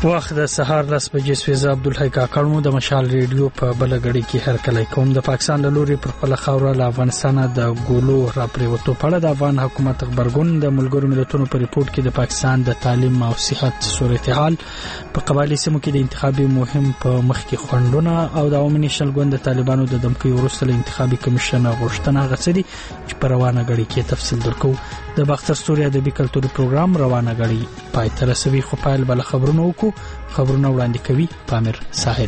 وخت د سهار 10 بجې سویزه عبدالحی کاکړمو د مشال ریډیو په بل غړي کې هر کله کوم د پاکستان له لوري پر خپل خاور له افغانستان د ګولو را پریوتو په اړه د افغان حکومت خبرګون د ملګرو ملتونو په ریپورت کې د پاکستان د تعلیم او صحت صورتحال په قبایلی سیمو کې د انتخابي مهم په مخ کې خوندونه او د عوامي نشل ګوند د طالبانو د دمکې وروسته انتخابي کمیشن غوښتنه غوښتي چې په روانه غړي کې تفصیل درکو د باختر ستوري ادبي کلتوري پروګرام روانه غړي پای تر رسوي خو پایل بل خبرونه وړاندې کوي پامیر ساحل.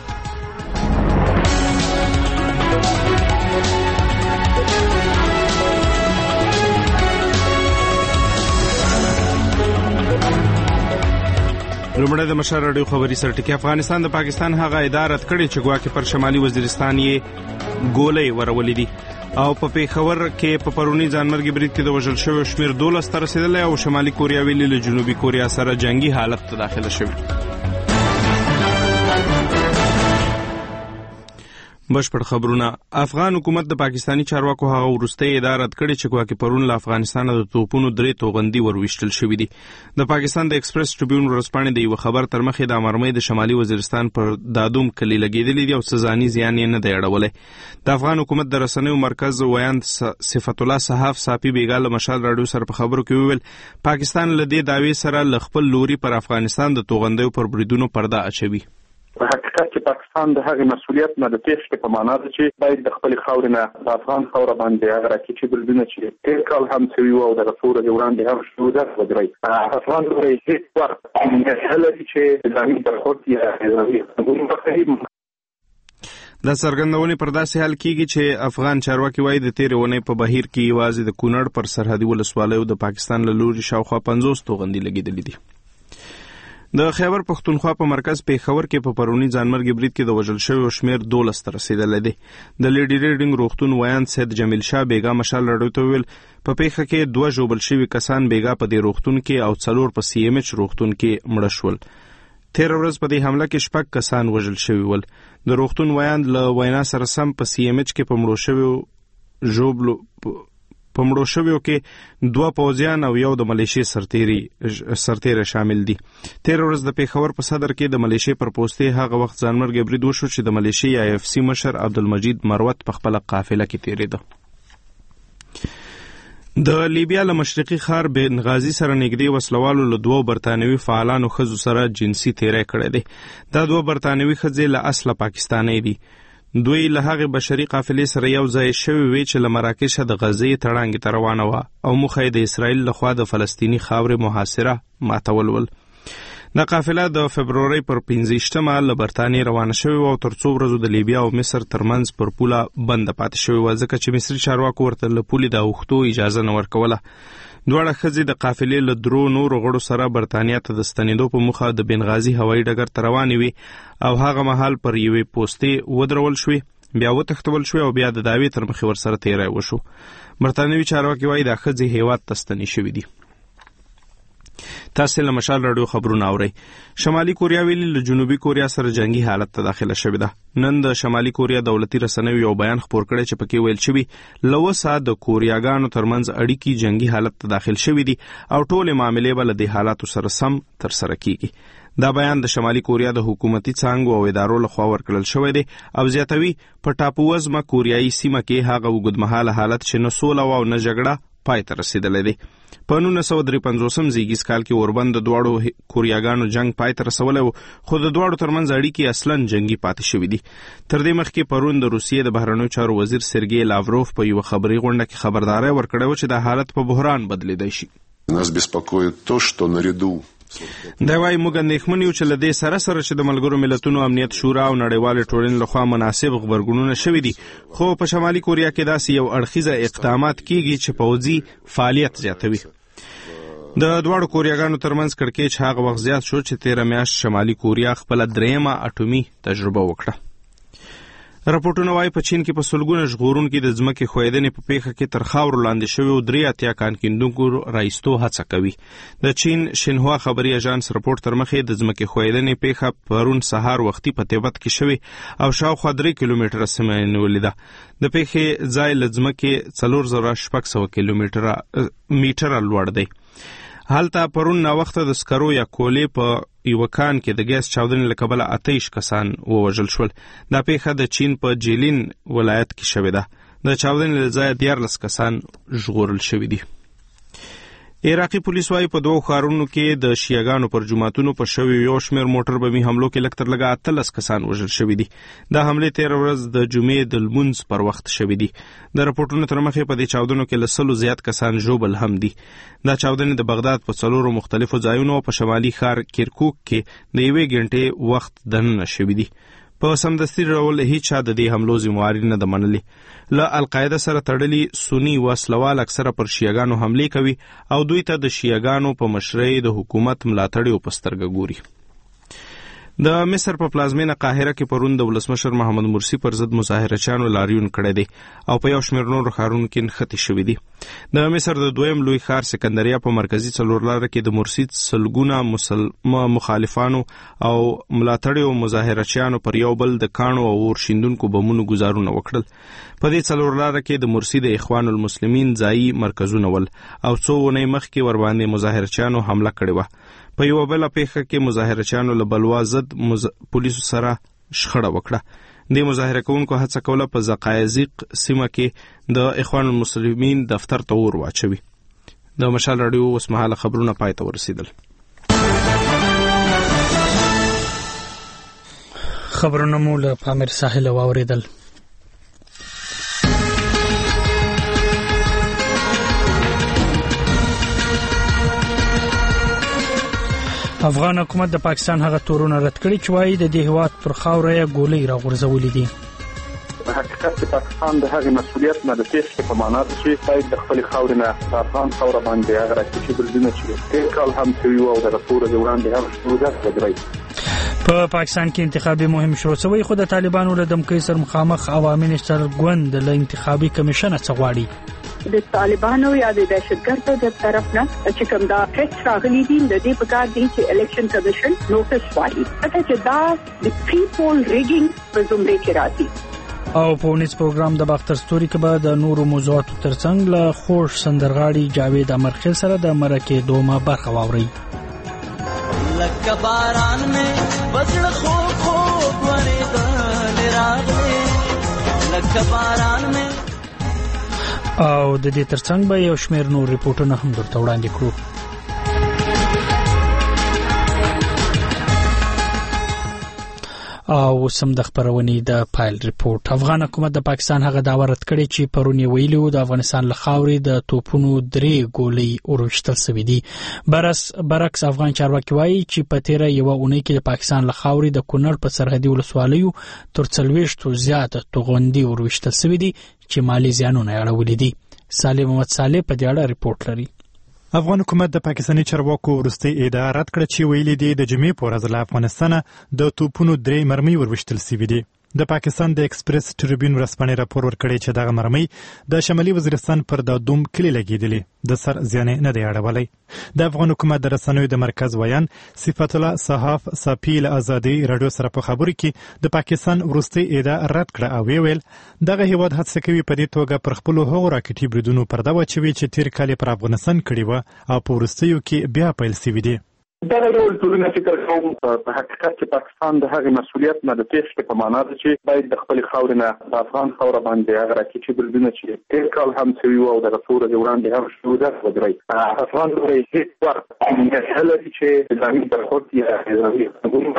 لومړی د مشال راډیو خبري سرټکی. افغانستان د پاکستان هغه اداره کړې چې ګواکې پر شمالي وزیرستان یې ګولې ورولې دي او په پیښور کې په پرونی ځانمرګي برید کې د وژل شوی شمیر 12 تر رسیدلی او شمالي کوریا ویلي له جنوبي کوریا سره جنگي حالت ته داخله شوی. بشپړ خبرونه. افغان حکومت د پاکستانی چارواکو هغه ورسته اداره کړې چې ګواکې پرون له افغانستان د توپونو 3 توغندي ورويشتل شوې دي. د پاکستان د ایکسپریس ټریبیون ورسپانې د یو خبر تر مخې د امرمۍ د شمالي وزیرستان پر دادوم کلی لګیدلې دي او سزاني زیان یې نه دی اړولې. د افغان حکومت د رسنیو مرکز ویاند صفت الله صحاف صافي بیګاله مشال راډیو سره په خبرو کې ویل پاکستان له دې داوی سره ل خپل لوري پر افغانستان د توغندیو پر بریدونو پرده اچوي. په حقیقت کې پاکستان د هغې مسؤلیت نه د تېښتې په معنا ده چې باید د خپلې خاورې نه د افغان خاوره باندې هغه راکټي بریدونه چې تېر کال هم شوي وو او دغه څو ورځې وړاندې هم شوي درس ودروي. افغان لوري هېڅ وخت نه لري چې نظامي برخورد یا نظامي خبرونه د څرګندونې پر داسې حال کېږي چې افغان چارواکي وایي د تېرې اونۍ په بهیر کې یوازې د کونړ پر سرحدي ولسوالیو د پاکستان له لوري شاوخوا 50 توغندي لګېدلې دي. د خیبر پښتونخوا په مرکز پیښور کې په پرونی ځانمرګي برید کې د وژل شوی شمیر 12 تر رسیدلی دی. د لیډي ریډینګ روغتون ویاند سید جمیل شاه بیګا مشال راډیو ته ویل په پیښه کې 2 ژوبل شوي کسان بیګا په دې روغتون کې او 4 په سی ام ایچ روغتون کې مړه شول. تیر ورځ په دې حمله کې 6 کسان وژل شوي ول. د روغتون ویاند له وینا سره سم په سی ام ایچ کې په مړو شویو کې 2 پوځیان او یو د ملیشې سرتیری شامل دي. تیر ورځ د پیښور په صدر کې د ملیشې پر پوستې هغه وخت ځانمرګي برید وشو چې د ملیشې آی اف سی مشر عبدالمجید مروت په خپل قافله کې تیریده. د لیبیا له مشرقي ښار بنغازي سره نږدې وسلوالو له 2 برتانوي فعالانو ښځو سره جنسي تیری کړی دی. دا 2 برتانوي ښځې له اصله پاکستاني دي. دوی له هغې بشري قافلې سره یو ځای شوي وي چې له مراکشه د غزې تړانګې ته روانه وه او موخه یې د اسرائیل لخوا د فلسطیني خاورې محاصره ماتول ول. دا قافله د فبرورۍ پر 15مه له برطانیې روانه شوې وه او تر څو ورځو د لیبیا او مصر ترمنځ پر پوله بنده پاتې شوې وه ځکه چې مصري چارواکو ورته له پولې د اوښتو اجازه نه ورکوله. دواړه ښځې د قافلې له 3 نورو غړو سره برطانیا ته د ستنېدو په موخه د بنغازي هوایي ډګر ته روانې وي او هغه مهال پر یوې پوستې ودرول شوې، بیا وتښتول شوې او بیا د دعوې تر مخې ورسره تیری وشو. برطانوي چارواکي وایي دا ښځې هیواد ته ستنې شوې دي. تاسو له مشال راډیو خبرونه اورئ. شمالي کوریا ویلي له جنوبي کوریا سره جنگي حالت ته داخله شوې ده. نن د شمالي کوریا دولتي رسنیو یو بیان خپور کړی چې پکې ویل شوي له وسه د کوریاګانو ترمنځ اړیکې جنگي حالت ته داخل شوي دي او ټولې معاملې به له دې حالاتو سره سم ترسره کیږي. دا بیان د شمالي کوریا د حکومتي څانګو او ادارو لخوا ورکړل شوی دی او زیاتوي په ټاپووزمه کوریایي سیمه کې هغه اوږدمهاله حالت چې نه سوله او نه جګړه پای ته رسیدلی دی. په 1953 زیږیز کال کې اوربند د دواړو کوریاګانو جنگ پای ته رسولی و خو د دواړو ترمنځ اړیکې اصلاً جنگي پاتې شوي دي. تر دې مخکې پرون د روسیې د بهرنیو چارو وزیر سرګی لاوروف په یوه خبري غونډه کې خبرداری ورکړی و چې دا حالت په بحران بدلیدی شي. Нас беспокоит то, что наряду دا وايي موږ اندېښمن یو چې له دې سره چې د ملګرو ملتونو امنیت شورا او نړیوالې ټولنې لخوا مناسب غبرګونونه شوي دي خو په شمالي کوریا کې داسې یو اړخیزه اقدامات کیږي چې پوځي فعالیت زیاتوي. د دواړو کوریاګانو ترمنځ کړکېچ هغه وخت زیات شو چې 13 میاشت شمالي کوریا خپله 3مه اټومي تجربه وکړه. راپورټونه وايي په چین کې په سلګونه ژغورونکي د ځمکې ښویدنې په پیښه کې تر خاورو لاندې شوي او 83 کان کیندونکو رایستو هڅه کوي. د چین شینهوا خبري اژانس راپورټ تر مخې د ځمکې ښویدنې پیښه پرون سهار وختي په تبت کې شوې او شاوخوا 3 کیلومتره سیمه نیولې ده. د پیښې ځای له ځمکې 4600 کیلومتره میټره لوړ دی. هلته پرون ناوخته د سکرو یا کولې په یو کان کې د ګیس چاودنې له کبله 28 کسان ووژل شول. دا پیښه د چین په جیلین ولایت کې شوې ده. د چاودنې له ځایه 14 کسان ژغورل شوي دي. عراقي پولیس وايي په 2 ښارونو کې د شیعاګانو پر جوماتونو په شوي یو شمېر موټر بمي حملو کې لږ تر لږه 18 کسان وژل شوي دي. دا حملې تېره ورځ د جمعې د لمونځ پر وخت شوي دي. د راپورټونو تر مخې په دې چاودنو کې له 100 زیات کسان ژوبل هم دي. دا چاودنې د بغداد په 4 مختلفو ځایونو په شمالي ښار کیرکوک کې د 1 غنټې وخت دننه شوي دي. په سمدستي ډول هیڅ چا د دې حملو ذمہواري نه ده منلې. له القاعده سره تړلي سني وسلوال اکثره پر شیعاګانو حملې کوي او دوی ته د شیعاګانو په مشرۍ د حکومت ملاتړ او په سترګه ګوري. د مصر په پلازمینه قاهره کې پرون د ولسمشر محمد مرسی پر ضد مظاهرچیانو لاریون کړی دی او په یو شمېر نورو ښارونو کې نښتې شوي دي. د مصر د دویم لوی ښار سکندریه په مرکزي څلورلاره کې د مرسی سلګونه مخالفانو او ملاتړیو مظاهرچیانو پر یو بل د کاڼو او اور شیندونکو بمونو ګزارونه وکړل. په دې څلورلاره کې د مرسی د اخوان المسلمین ځایي مرکزونه ول او څو ونې مخکې ورباندې مظاهرچیانو حمله کړې وه. په یو بله پیښه کې مظاهرچیانو له بلوا ضد پولیسو سره شخړه وکړه. د مظاهره کوونکو هڅه کوله په زقایزیق سیمه کې د اخوان المسلمین دفتر ته اور واچوي. د مشال راډیو اوسمهاله خبرونه پای ته ورسېدل. خبرونه مو له پامیر ساحل واوریدل. افغان حکومت د پاکستان هغه تورونه رد کړي چې وایي د دې هیواد پر خاوره یې ګولۍ راغورځولې دي. په حقیقت کې پاکستان د هغې مسؤلیت نه د تېښتې په معنا ده چې باید د خپلې خاورې نه د افغان خاوره باندې هغه راکېچي بریدونه چې تېر کال هم شوي وو او دغه څو ورځې وړاندې هم شروع ده. په پاکستان کې انتخابي مهم شروع شوی خو د طالبانو له دمکۍ سره مخامخ عوامي نشتر ګوند له انتخابي کمیشن څخه غواړي د طالبانو یا د دهشتګردو د طرف نه چې کوم دا ټیکس راغلي دي د دې په کار دي چې الیکشن کمیشن نوټس وايي چې دا د پری پول ریګینګ په زمرې کې راځي. او په ونیز پروګرام د باختر ستوري کې به د نورو موضوعاتو ترڅنګ له خوش سندرغاړي جاوید امرخیل سره د مرکې دومه برخه واوري. لکه باران مې بزړه خو خو ورېدل راغلې لکه باران مې او د دې ترڅنګ به یو شمېر نور ریپورتونه هم درته وړاندې کړو. او سم د خبرونې د پایل ریپورت. افغان حکومت د پاکستان هغه دعوه رد کړې چې پرون یې ویلي و د افغانستان له خاورې د توپونو 3 ګولۍ وروشتل سوي دي. برعکس افغان چارواکي وایي چې په تیره یوه اونۍ کې د پاکستان له خاورې د کونړ په سرحدي ولسوالیو تر 40 زیات توغندي وروشتل سوي دي چې مالي زیانونه یې اړولي دي. سالم محمد صالح په دې اړه ریپورت لري. افغان حکومت د پاکستاني چارواکو وروستۍ ادعا رد کړه چې ویلي دي د جمعې په ورځ له افغانستانه د توپونو 3 مرمۍ وروشتل سوي دي. د پاکستان د ایکسپریس ټریبیون ورځپاڼې راپور ورکړی چې دغه مرمۍ د شمالي وزیرستان پر د دوم کلي لګېدلې د سر زیان نه دی اړولی. د افغان حکومت د رسنیو د مرکز ویان صفت الله صحاف صافي له ازادي رادیو سره په خبرو کې د پاکستان وروستۍ ادعا رد کړه او ویل دغه هیواد هڅه کوي په دې توګه پر خپل هغو راکټي بریدونو پرده واچوي چې تیر کال پر افغانستان کړي و او په وروستیو کې بیا پیل سوي دي. دا ډول ټولنه فکر کوم په حقیقت کې پاکستان د هغې مسؤلیت نه د تېښتې په معنا ده چې باید د خپلې خاورې نه د افغان خاوره باندې هغه راکېچي بریدونه چې تېر کال هم شوي وو او دغه څو ورځې وړاندې هم شروع ده ودرئ. افغان لوري هېڅ وخت نه لري چې نظامي برخورد یا نظامي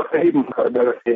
غونډه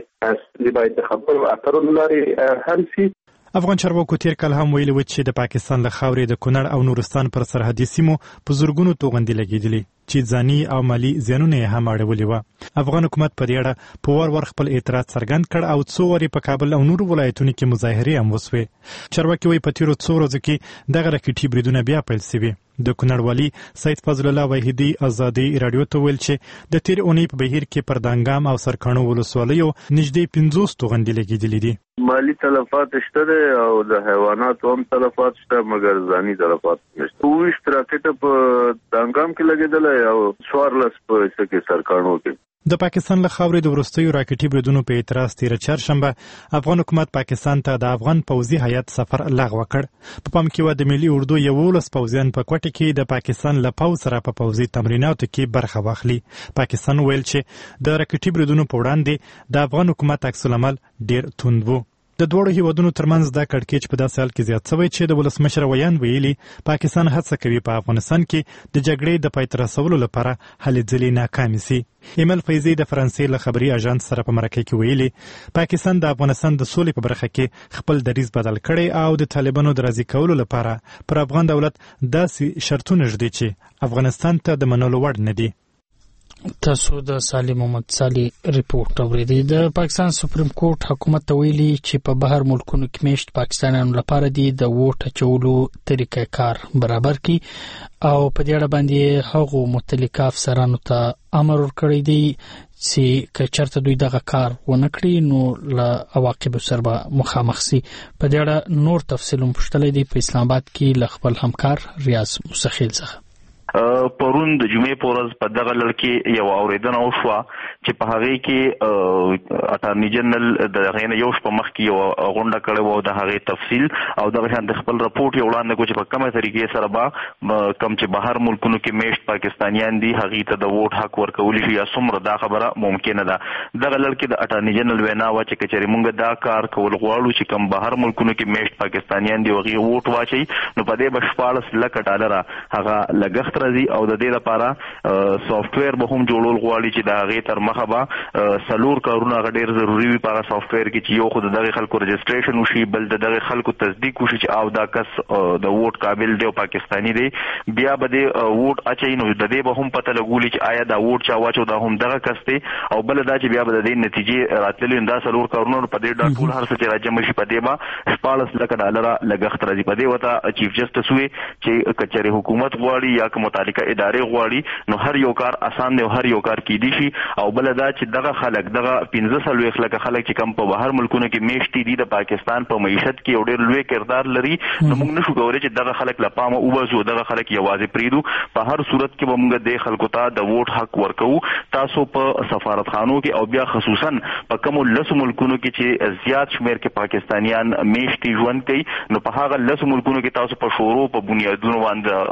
دغسې باید د خبرو اترو له لارې حل شي. افغان چارواکو تیر کال هم ویلي و چې د پاکستان له خاورې د کونړ او نورستان پر سرحدي سیمو په زرګونو توغندي لګېدلې چې ځاني او مالي زیانونه یې هم اړولي وه. افغان حکومت په دې اړه په ور خپل اعتراض څرګند کړ او څو وارې په کابل او نورو ولایتونو کې مظاهرې هم وسوې. چارواکي وایي په تیرو څو ورځو کې دغه راکټي بریدونه بیا پیل سوي. د کونړ والي سید فضل الله وحیدي ازادي رادیو ته ویل چې د تیر اونۍ په بهیر کې پر دانګام او سرکاڼو ولسوالیو نږدې 50 توغندي لګېدلې دي. مالی تلفات شته او د حیواناتو هم تلفات شته مګر ځاني تلفات نشته. 20 راکټ په دانګام کې لګېدل او 14 په سکه سرکاڼو کې. د پاکستان له خاورې د وروستیو راکټي بریدونو په اعتراض تیره چهارشنبه افغان حکومت پاکستان ته د افغان پوځي هیات سفر لغوه کړ. په پام کې و د ملي اردو 11 پوځیان په کوټه کې د پاکستان له پوځ سره په پوځي تمریناتو کې برخه واخلي. پاکستان ویل چې د راکټي بریدونو په وړاندې د افغان حکومت عکس العمل ډیر توند و. د دوړو هیوادونو ترمنځ دا کړکېچ په داسې حال کې زیات شوی چې د ولسمشر ویان ویلي پاکستان هڅه کوي په افغانستان کې د جګړې د پای ته رسولو لپاره هلې ځلې ناکامې سي. ایمل فیضي د فرانسې له خبري اژانس سره په مرکه کې ویلي پاکستان د افغانستان د سولې په برخه کې خپل دریځ بدل کړي او د طالبانو د راضي کولو لپاره پر افغان دولت داسې شرطونه ږدي چې افغانستان ته د منلو وړ نه دي. تاسو د سالم محمد صالح ریپورت اوریدئ. د پاکستان سپریم کورټ حکومت ته ویلي چې په بهر ملکونو کې میشت پاکستانیانو لپاره د ووټ اچولو طریقه کار برابر کړي او په دې اړه باندې هغو متعلقه افسرانو ته امر ورکړی دی چې که چېرته دوی دغه کار ونه کړي نو له عواقبو سره به مخامخ سي. په دې اړه نور تفصیل هم پوښتلی دی په اسلام آباد کې له خپل همکار ریاض مستخیل څخه. پرون د جمعې په ورځ په دغه لړ کې یو اورېدنه وشوه چې په هغې کې اټارني جنرال د هغې نه یو شپه مخکې یو غونډه کړې وه او د هغې تفصیل او دغه شان د خپل رپورټ یې وړاندې کړو چې په کومه طریقې سره به کوم چې بهر ملکونو کې میشت پاکستانیان دي هغې ته د ووټ حق ورکولی شي یا څومره دا خبره ممکنه ده. دغه لړ کې د اټارني جنرال وینا وه چې که چېرې موږ دا کار کول غواړو چې کوم بهر ملکونو کې میشت پاکستانیان دي هغې ووټ واچوي نو په دې به 14 لکه ډالره هغه لګښت راځي او د دې لپاره سافټویر به هم جوړول غواړي چې د هغې تر مخه به 4 کارونه هغه ډېر ضروري وي په هغه سافټویر کې چې یو خو د دغې خلکو رجسټریشن وشي بل د دغې خلکو تصدیق وشي چې او دا کس د ووټ قابل دی او پاکستاني دی. بیا به د ووټ اچوي نو د دې به هم پته لګولي چې آیا دا ووټ چا واچو دا هم دغه کس دی او بله دا چې بیا به د دې نتیجې راتللي دا 4 کارونه په دې ډول ټول هر څه چې راجمع شي په دې به 14 لکه ډالره لګښت راځي. په دې ورته چیف جسټس وی چې که چېرې حکومت غواړي یا که متعلقه ادارې غواړي نو هر یو کار اسان دی او هر یو کار کیدی شي او بل دا چې دغه خلک دغه 15 لکه خلک چې کم په بهر ملکونو کې میشتي دي د پاکستان په معیشت کې یو ډېر لوی کردار لري نو موږ نشو کولی چې دغه خلک له پامه وباسو دغه خلک یوازې پرېږدو. په هر صورت کې به موږ دې خلکو ته د ووټ حق ورکوو. تاسو په سفارتخانو کې او بیا خصوصا په کومو 10 ملکونو کې چې زیات شمېر کې پاکستانیان میشتي ژوند کوي نو په هغه 10 ملکونو کې تاسو په شورو په بنیادونو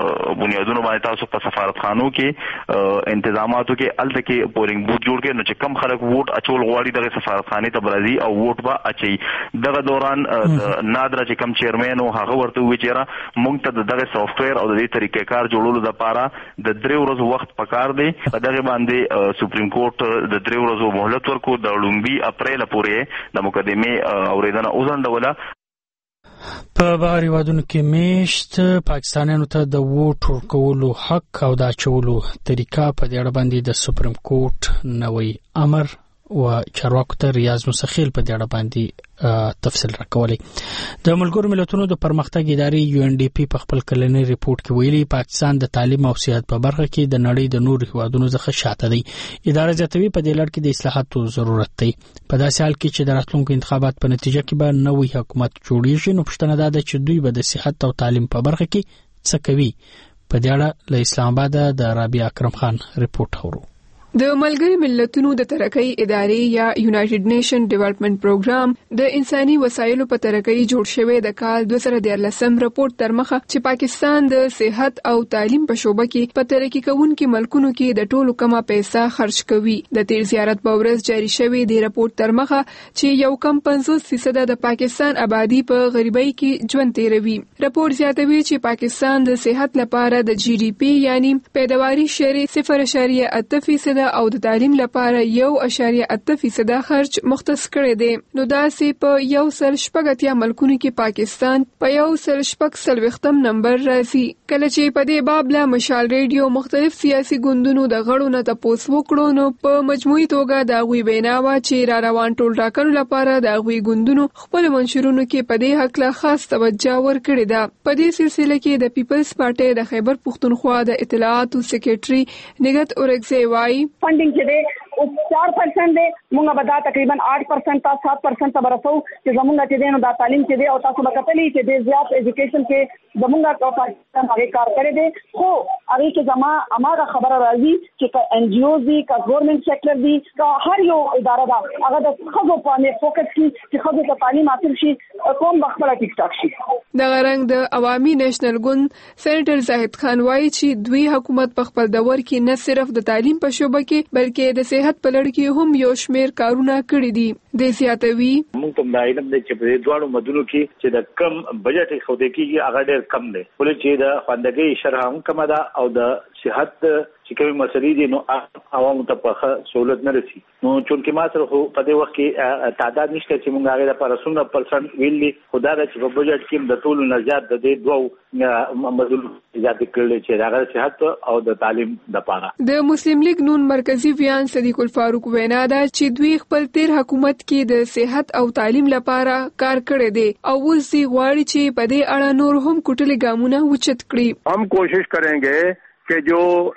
باندې تاسو په سفارتخانو کې انتظاماتو کې الته کې پولینګ بوت جوړ کړي نو چې کم خلک ووټ اچول غواړي دغه سفارتخانې ته برازي او ووټ به اچي. دغه دوران نادره چې کم چیرمن او هغه ورته وی چیرې مونږ ته دغه سافټویر او د دې طریقې کار جوړولو لپاره د 3 ورځې وخت پکار دی. په دغه باندې سپریم کورټ د 3 ورځې مهلت ورکو د لومبي اپریل پورې د مقدمه اوریدنه وزندوله. په بهر هیوادونو کې میشت پاکستانیانو ته د ووټ ورکولو حق او د اچولو طریقه په دې اړه باندې د سپریم کورټ نوی امر و چارواکو ته ریاض مستخیل په دې اړه باندې تفصیل راکولی. د ملګرو ملتونو د پرمختګ ادارې UNDP په خپل کلنی ریپورت کې ویلي پاکستان د تعلیم او صحت په برخه کې د نړۍ د نورو هیوادونو څخه شاته دی. اداره زیاتوي په دې لړ کې د اصلاحاتو ضرورت دی. په داسې حال کې چې د راتلونکو انتخابات په نتیجه کې به نوی حکومت جوړیږي نو پوښتنه دا ده چې دوی به د صحت او تعلیم په برخه کې څه کوي. په دې اړه له اسلام آباد د رابعه اکرم خان ریپورت اورو. د ملګری ملتونو د ترقۍ ادارې یا یونایټډ نیشن ډیولپمنٹ پروګرام د انساني وسایلو په ترقۍ جوړ شوی د کال 2013 رپورت تر مخه چې پاکستان د صحت او تعلیم په شوبه کې په ترقی کوونکو ملکونو کې د ټولو کمه پیسې خرج کوي. د تیر زیارت په ورځ جاری شوی د رپورت تر مخه چې یو کم 50% د پاکستان آبادی په غریبۍ کې ژوند تیروي. رپورت زیاتوي چې پاکستان د صحت لپاره د GDP یعنی پیداواري شری 0.8% او د تعلیم لپاره 1.8% خرج مختص کړی دی. نو داسې په 1.8 ملکونو کې پاکستان په 1.8 نمبر راځي. کله چې په دې باب له مشال ریډیو مختلف سیاسي ګوندونو د غړو نه تاسو وکړو نو په مجموعي توګه دا غوي بیناوه چې روان ټول ټاکنو لپاره د غوي ګوندونو خپل منشورونو کې په دې حق له خاص توجه ورکړی ده. په دې سلسله کې د پیپلز پارټي د خیبر پښتونخوا د اطلاعاتو سکریټري نګت اورګزی وایي فندینګ چې او 4% دی موږ به دا تقریبا 8% تا 7% ته برسو چې زموږ چې دینو دا تعلیم چې دی او تاسو به کتلی چې د زیات ایجوکیشن کې زموږ په پاکستان هغه کار کړی دی خو هغه کې زما اماغه خبره راځي چې ان جی او دي کا ګورنمنت سېکټر دي کا هر یو اداره دا هغه د خزو په باندې فوکس کوي چې خزو ته تعلیم حاصل شي کوم بخبره ټیک ټاک شي. د غرنګ د عوامي نېشنل ګوند سېنیټر زاهد خان وایي چې دوی حکومت په خپل دور کې نه صرف د تعلیم په شوبه کې بلکې د صحت په لړ کې هم یو شمېر کارونه کړی دي. د زیاتوي موږ ته د علم د چې په دواړو مدونو کې چې د کم بجټ خو د کېږي هغه ډېر کم دی ولې چې د خواندګۍ شرح هم کم ده او د صحت چې کومې مسلې دي نو عوامو ته په سہولت نه رسي نو چونکې ما سره خو په دې وخت کې تعداد نشته چې موږ هغه لپاره 100% ویلي خدا د چې په بجټ کې د ټولو نه زیات د دې دوه مدونو زیات کړل چې هغه صحت او د تعلیم لپاره. د مسلم لیگ نون مرکزی ویان صدیق الفاروق وینا ده چې دوی خپل تیر حکومت کې د صحت او تعلیم لپاره کار کړی دی او اوس دی غواړي چې په دې اړه نور هم کوټلې ګامونه وچت کړي. हम कोशिश करेंगे कि जो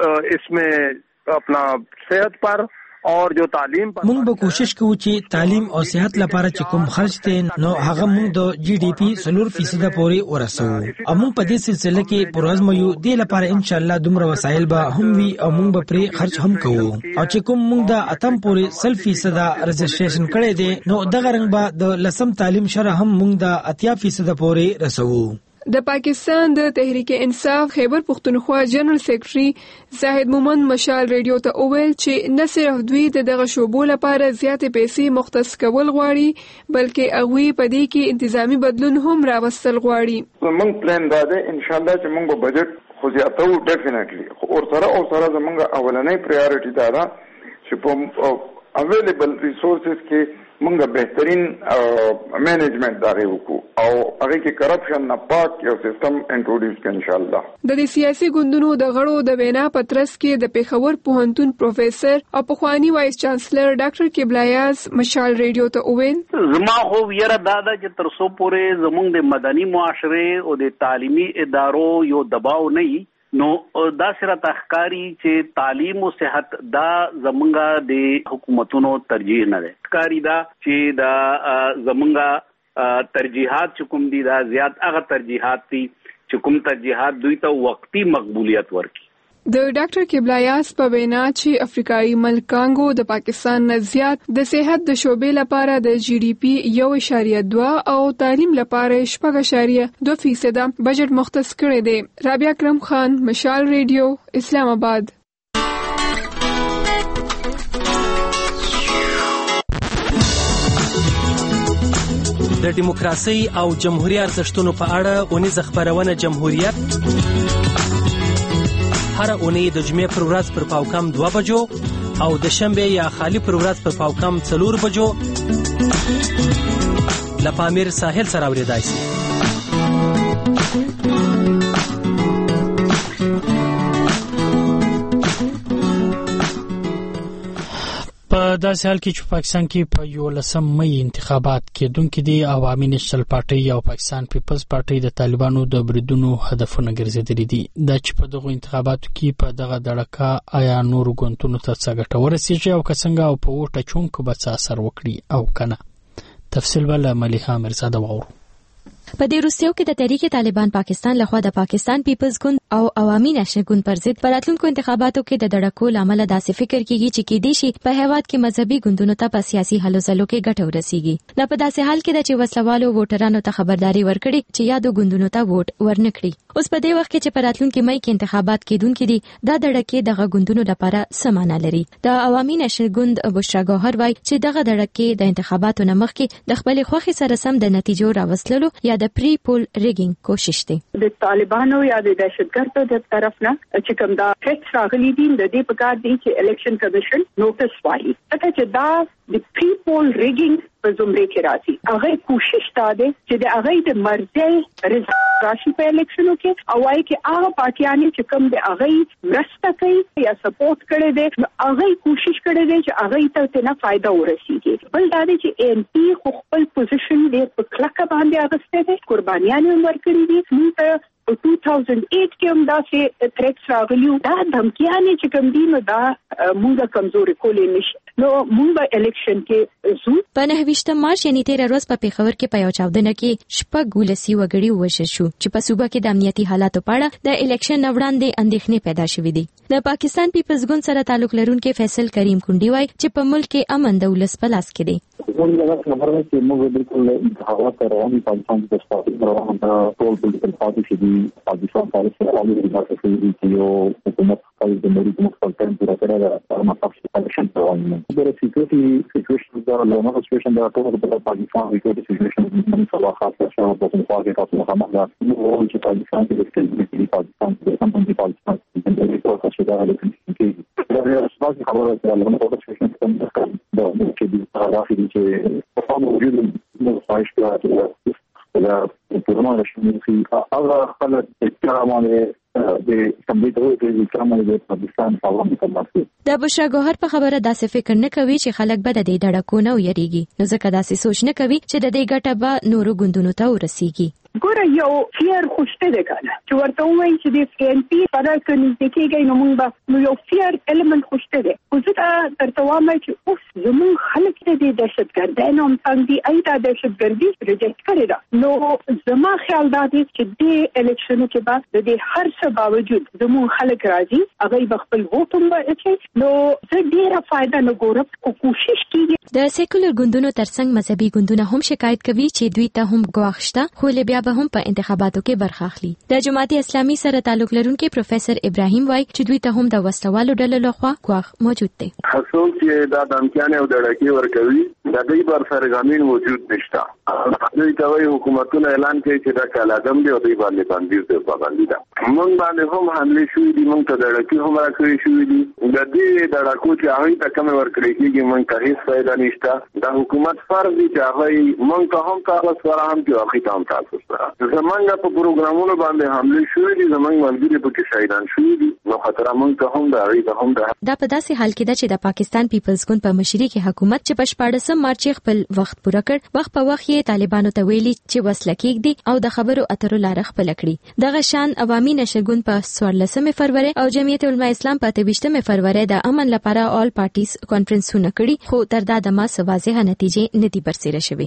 इसमें अपना सेहत पर और जो تعلیم پر موږ به کوشش کوو چې تعلیم او صحت لپاره چې کوم خرج دي نو هغه موږ د جی ډی پی 3% پورې ورسوو او موږ په دې سلسله کې پرازمو یو د لپاره ان شاء الله دومره وسایل به هم وي او موږ به پرې خرج هم کوو او چې کوم موږ د اتم پورې 0% رجسټریشن کړی دی نو دغه رنګ به د لسم تعلیم شرح هم موږ د 80% پورې رسوو. د پاکستان د تحریک انصاف خیبر پختونخوا جنرال سیکرټري زاهد مومند مشال ریډیو ته وویل چې نه صرف دوی دغه شوبو لپاره زیاتې پیسې مختص کول غواړي بلکې هغه په دې کې انتظامی بدلون هم راوستل غواړي. موږ پلان دا ده ان شاء الله چې موږ بجټ خو زیاتو ډیفینټلی او سره زموږ اولنۍ پرایورټي دا ده چې په اویلیبل ریسورسز کې موږ بهترین مینجمنت دغه وکړو او هغه کې کرپشن نه پاک یو سیستم انټروډیوس کړو ان شاء الله. د سیاسي ګوندونو د غړو د وینا پترس کې د پیښور پوهنتون پروفیسور او پخوانی وایس چانسلر ډاکټر قبلیاز مشال ریډیو ته وویل زما خو یره دا ده چې تر څو پورې زموږ د مدني معاشره او د تعلیمي ادارو یو دباو نه نو دا سره تخکاری چې تعلیم او صحت دا زمونږه د حکومتونو ترجیح نه ده ښکاری دا چې دا زمونږه ترجیحات چې کوم دي دا زیات هغه ترجیحات دي چې کوم ترجیحات دوی ته وقتی مقبولیت ورکړي. د ډاکټر قبلیاز په وینا چې افریقایي ملک کانګو د پاکستان نه زیات د صحت د شوبې لپاره د جی ډی پی 1.2 او تعلیم لپاره 0.2% بجټ مختص کړی دی. رابعه اکرم خان مشال ریډیو اسلام آباد. د دیموکراسي او جمهوریت ارزښتونو په اړه اونیزه خبرونه جمهوریت هر اونۍ د جمعې پر ورځ پر پاوکم 2 بجو او د شنبه یا خالی پر ورځ پر پاوکم 4 بجو لپامیر ساحل سره اوریدای شي. په داسې حال کې چې پاکستان کې په 11 مې انتخابات کېدونکې دي عوامي نېشنل پارټي او پاکستان پیپلز پارټي د طالبانو د بریدونو هدفونه ګرځېدلي دي. دا چې په دغه انتخاباتو کې په دغه دړکه آیا نور ګوندونو ته څه ګټه ورسیږي او څنګه او په ووټ اچونکو به څه اثر وکړي او کنه. تفصیل به له ملیحه مرزاده واورو. په دې وروستیو کې د تحریک طالبان پاکستان لخوا د پاکستان پیپلز ګوند او عوامي نېشنل ګوند پر ضد راتلونکو انتخاباتو کې د دړکو لامل داسې فکر کیږي چې کې دي شي په هیواد کې مذهبي ګوندونو ته په سیاسي هلو ځلو کې ګټه ورسیږي. دا په داسې حال کې چې وسلوالو ووټرانو ته خبرداري ورکړي چې یادو ګوندونو ته ووټ ورنکړي. اوس په دې وخت کې چې په راتلونکي مې کې انتخابات کېدونکي دي دا دړکې دغه ګوندونو لپاره سمانه لري. د عوامي نېشنل ګوند بشرا ګوهر وایي چې دغه دړکې د انتخاباتو نه مخکې د خپل خوخي سره سم د نتیجو راوستلو یا د پری پول ریګینګ کوشش دی. د طالبانو یا د دهشتګردو د طرف نه چې کوم دا ټیکس راغلي دي د دې په کار دي چې الیکشن کمیشن نوټس وايي چې دا د پری پول ریګینګ په زمره کې راځي. هغه کوشش تا ده چې د هغه د مرزي راشي په الیکشنو کې او وايي چې هغه پارټیانې چې کوم د هغه مرسته کوي یا سپورټ کړي دي هغه کوشش کړي دي چې هغه ته نه فائدہ ورسیږي. بل دا دی چې ان پی خپل پوزیشن دی په کلکه باندې اغسته دي قربانيان ورکړي دي. موږ په 2008 کې هم دا چې تریکس راغلیو دا دمکیانې چې کوم دي نو دا موږ کمزوري کولې نشي. نو موږ به الیکشن کې زو. په 29 مارچ یعنی 13 ورځ په پیښور کې په یو چاودنه کې شپږ ولسی وګړي وژل شو چې په صوبه کې د امنیتي حالاتو په اړه د الیکشن وړاندې اندېښنې پیدا شوې دي. د پاکستان پیپلز ګوند سره تعلق لرونکي فیصل کریم کونډي وایي چې په ملک کې امن د ولس په لاس کې دی. زموږ خبره ده چې موږ بالکل انتخابات رواني پاکستان د استاد روان د ټول پولیټیکل پارټي چې دی پاکستان پالیسي رواني د پاکستان یو حکومت خپل د ملي حکومت په پورا کړه د مطلب الیکشن رواني د سیکورټي دا لومړی سچويشن دا ټول د پاکستان سیکورټي سچويشن په څلور خاصه شو په کومه کې تاسو مخامخ نو چې پاکستان کې د سیکورټي پاکستان د پاکستان د ریپورت چې دا د اساسي خبره ده له نوو سچويشن څخه دا چې د راځي چې په کومه وجود نو فایش دا پرمانه شي هغه خلک چې رامانه د کمپیوټر د کارمنو د پاکستان په اړه مطالعه. د بشرا ګوهر په خبره داسې فکر نه کوي چې خلک به د دې ډړکو نه ویریږي، نو ځکه داسې سوچ نه کوي چې د دې ګټه به نورو ګوندونو ته ورسیږي. ګوره یو فیر خوشته ده کنه چې ورته وایي چې د سی ان پی سره کنيږي کېږي نو موږ به یو فیر ایلیمنت خوشته ده. خو ځکه ترته وامه چې اوس زموږ خلک د دهشتګردۍ نوم څنګه ایدا دهشتګردي ریجکټ کړی دا. نو زما خیال دا دی چې د الیکشنو کې بعد د دې هر څه باوجود زموږ خلک راځي هغه به خپل ووټ هم ورکړي. نو زه ډیره فائدہ نه ګورم او کوشش کوي. د سیکولر ګوندونو ترڅنګ مذهبي ګوندونه هم شکایت کوي چې دوی ته هم ګواښ شته، خو بیا به هم په انتخاباتو کې برخه اخلي. د جماعت اسلامي سره تعلق لرونکي پروفیسور ابراهیم وایي چې دوی ته هم د وسوالو ډلو لخوا ګواښ موجود دی. خاصو چې دا دمکانه او دړکی ورکوي د دې بر سرګامین موجود نشته. دوی ته وایي حکومتونه اعلان کوي چې دا کالادم دی او دوی باندې باندې ده. موږ باندې هم حمله شوې دي، موږ ته دړکی هم راکړي شوې دي. د دې دړکو چې هغه ته کوم ورکړي کېږي موږ ته هیڅ فائدہ نشته. دا حکومت فرض دی چې هغه موږ ته هم کاغذ فراهم کړي او هغه هم تاسو سره زمونږ په پروګرامونو باندې حمله شوې دي، زمونږ ملګري په کې شهیدان شوي دي. نو خطر موږ ته هم دا غي ته هم دا په داسې حال کې ده چې د پاکستان پیپلز ګوند په مشرۍ کې حکومت چې په 14 مارچ خپل وخت پوره کړ، وخت په وخت یې طالبانو ته ویلي چې وسله کېږدي او د خبرو اترو لار خپل کړي. دغه شان عوامي نشر ګوند په 14 فروری او جمعیت علماء اسلام په 28 فروری د امن لپاره آل پارټیز کانفرنسونه کړي، خو تر دا دمه واضحه نتیجې نه دي برسېره شوې.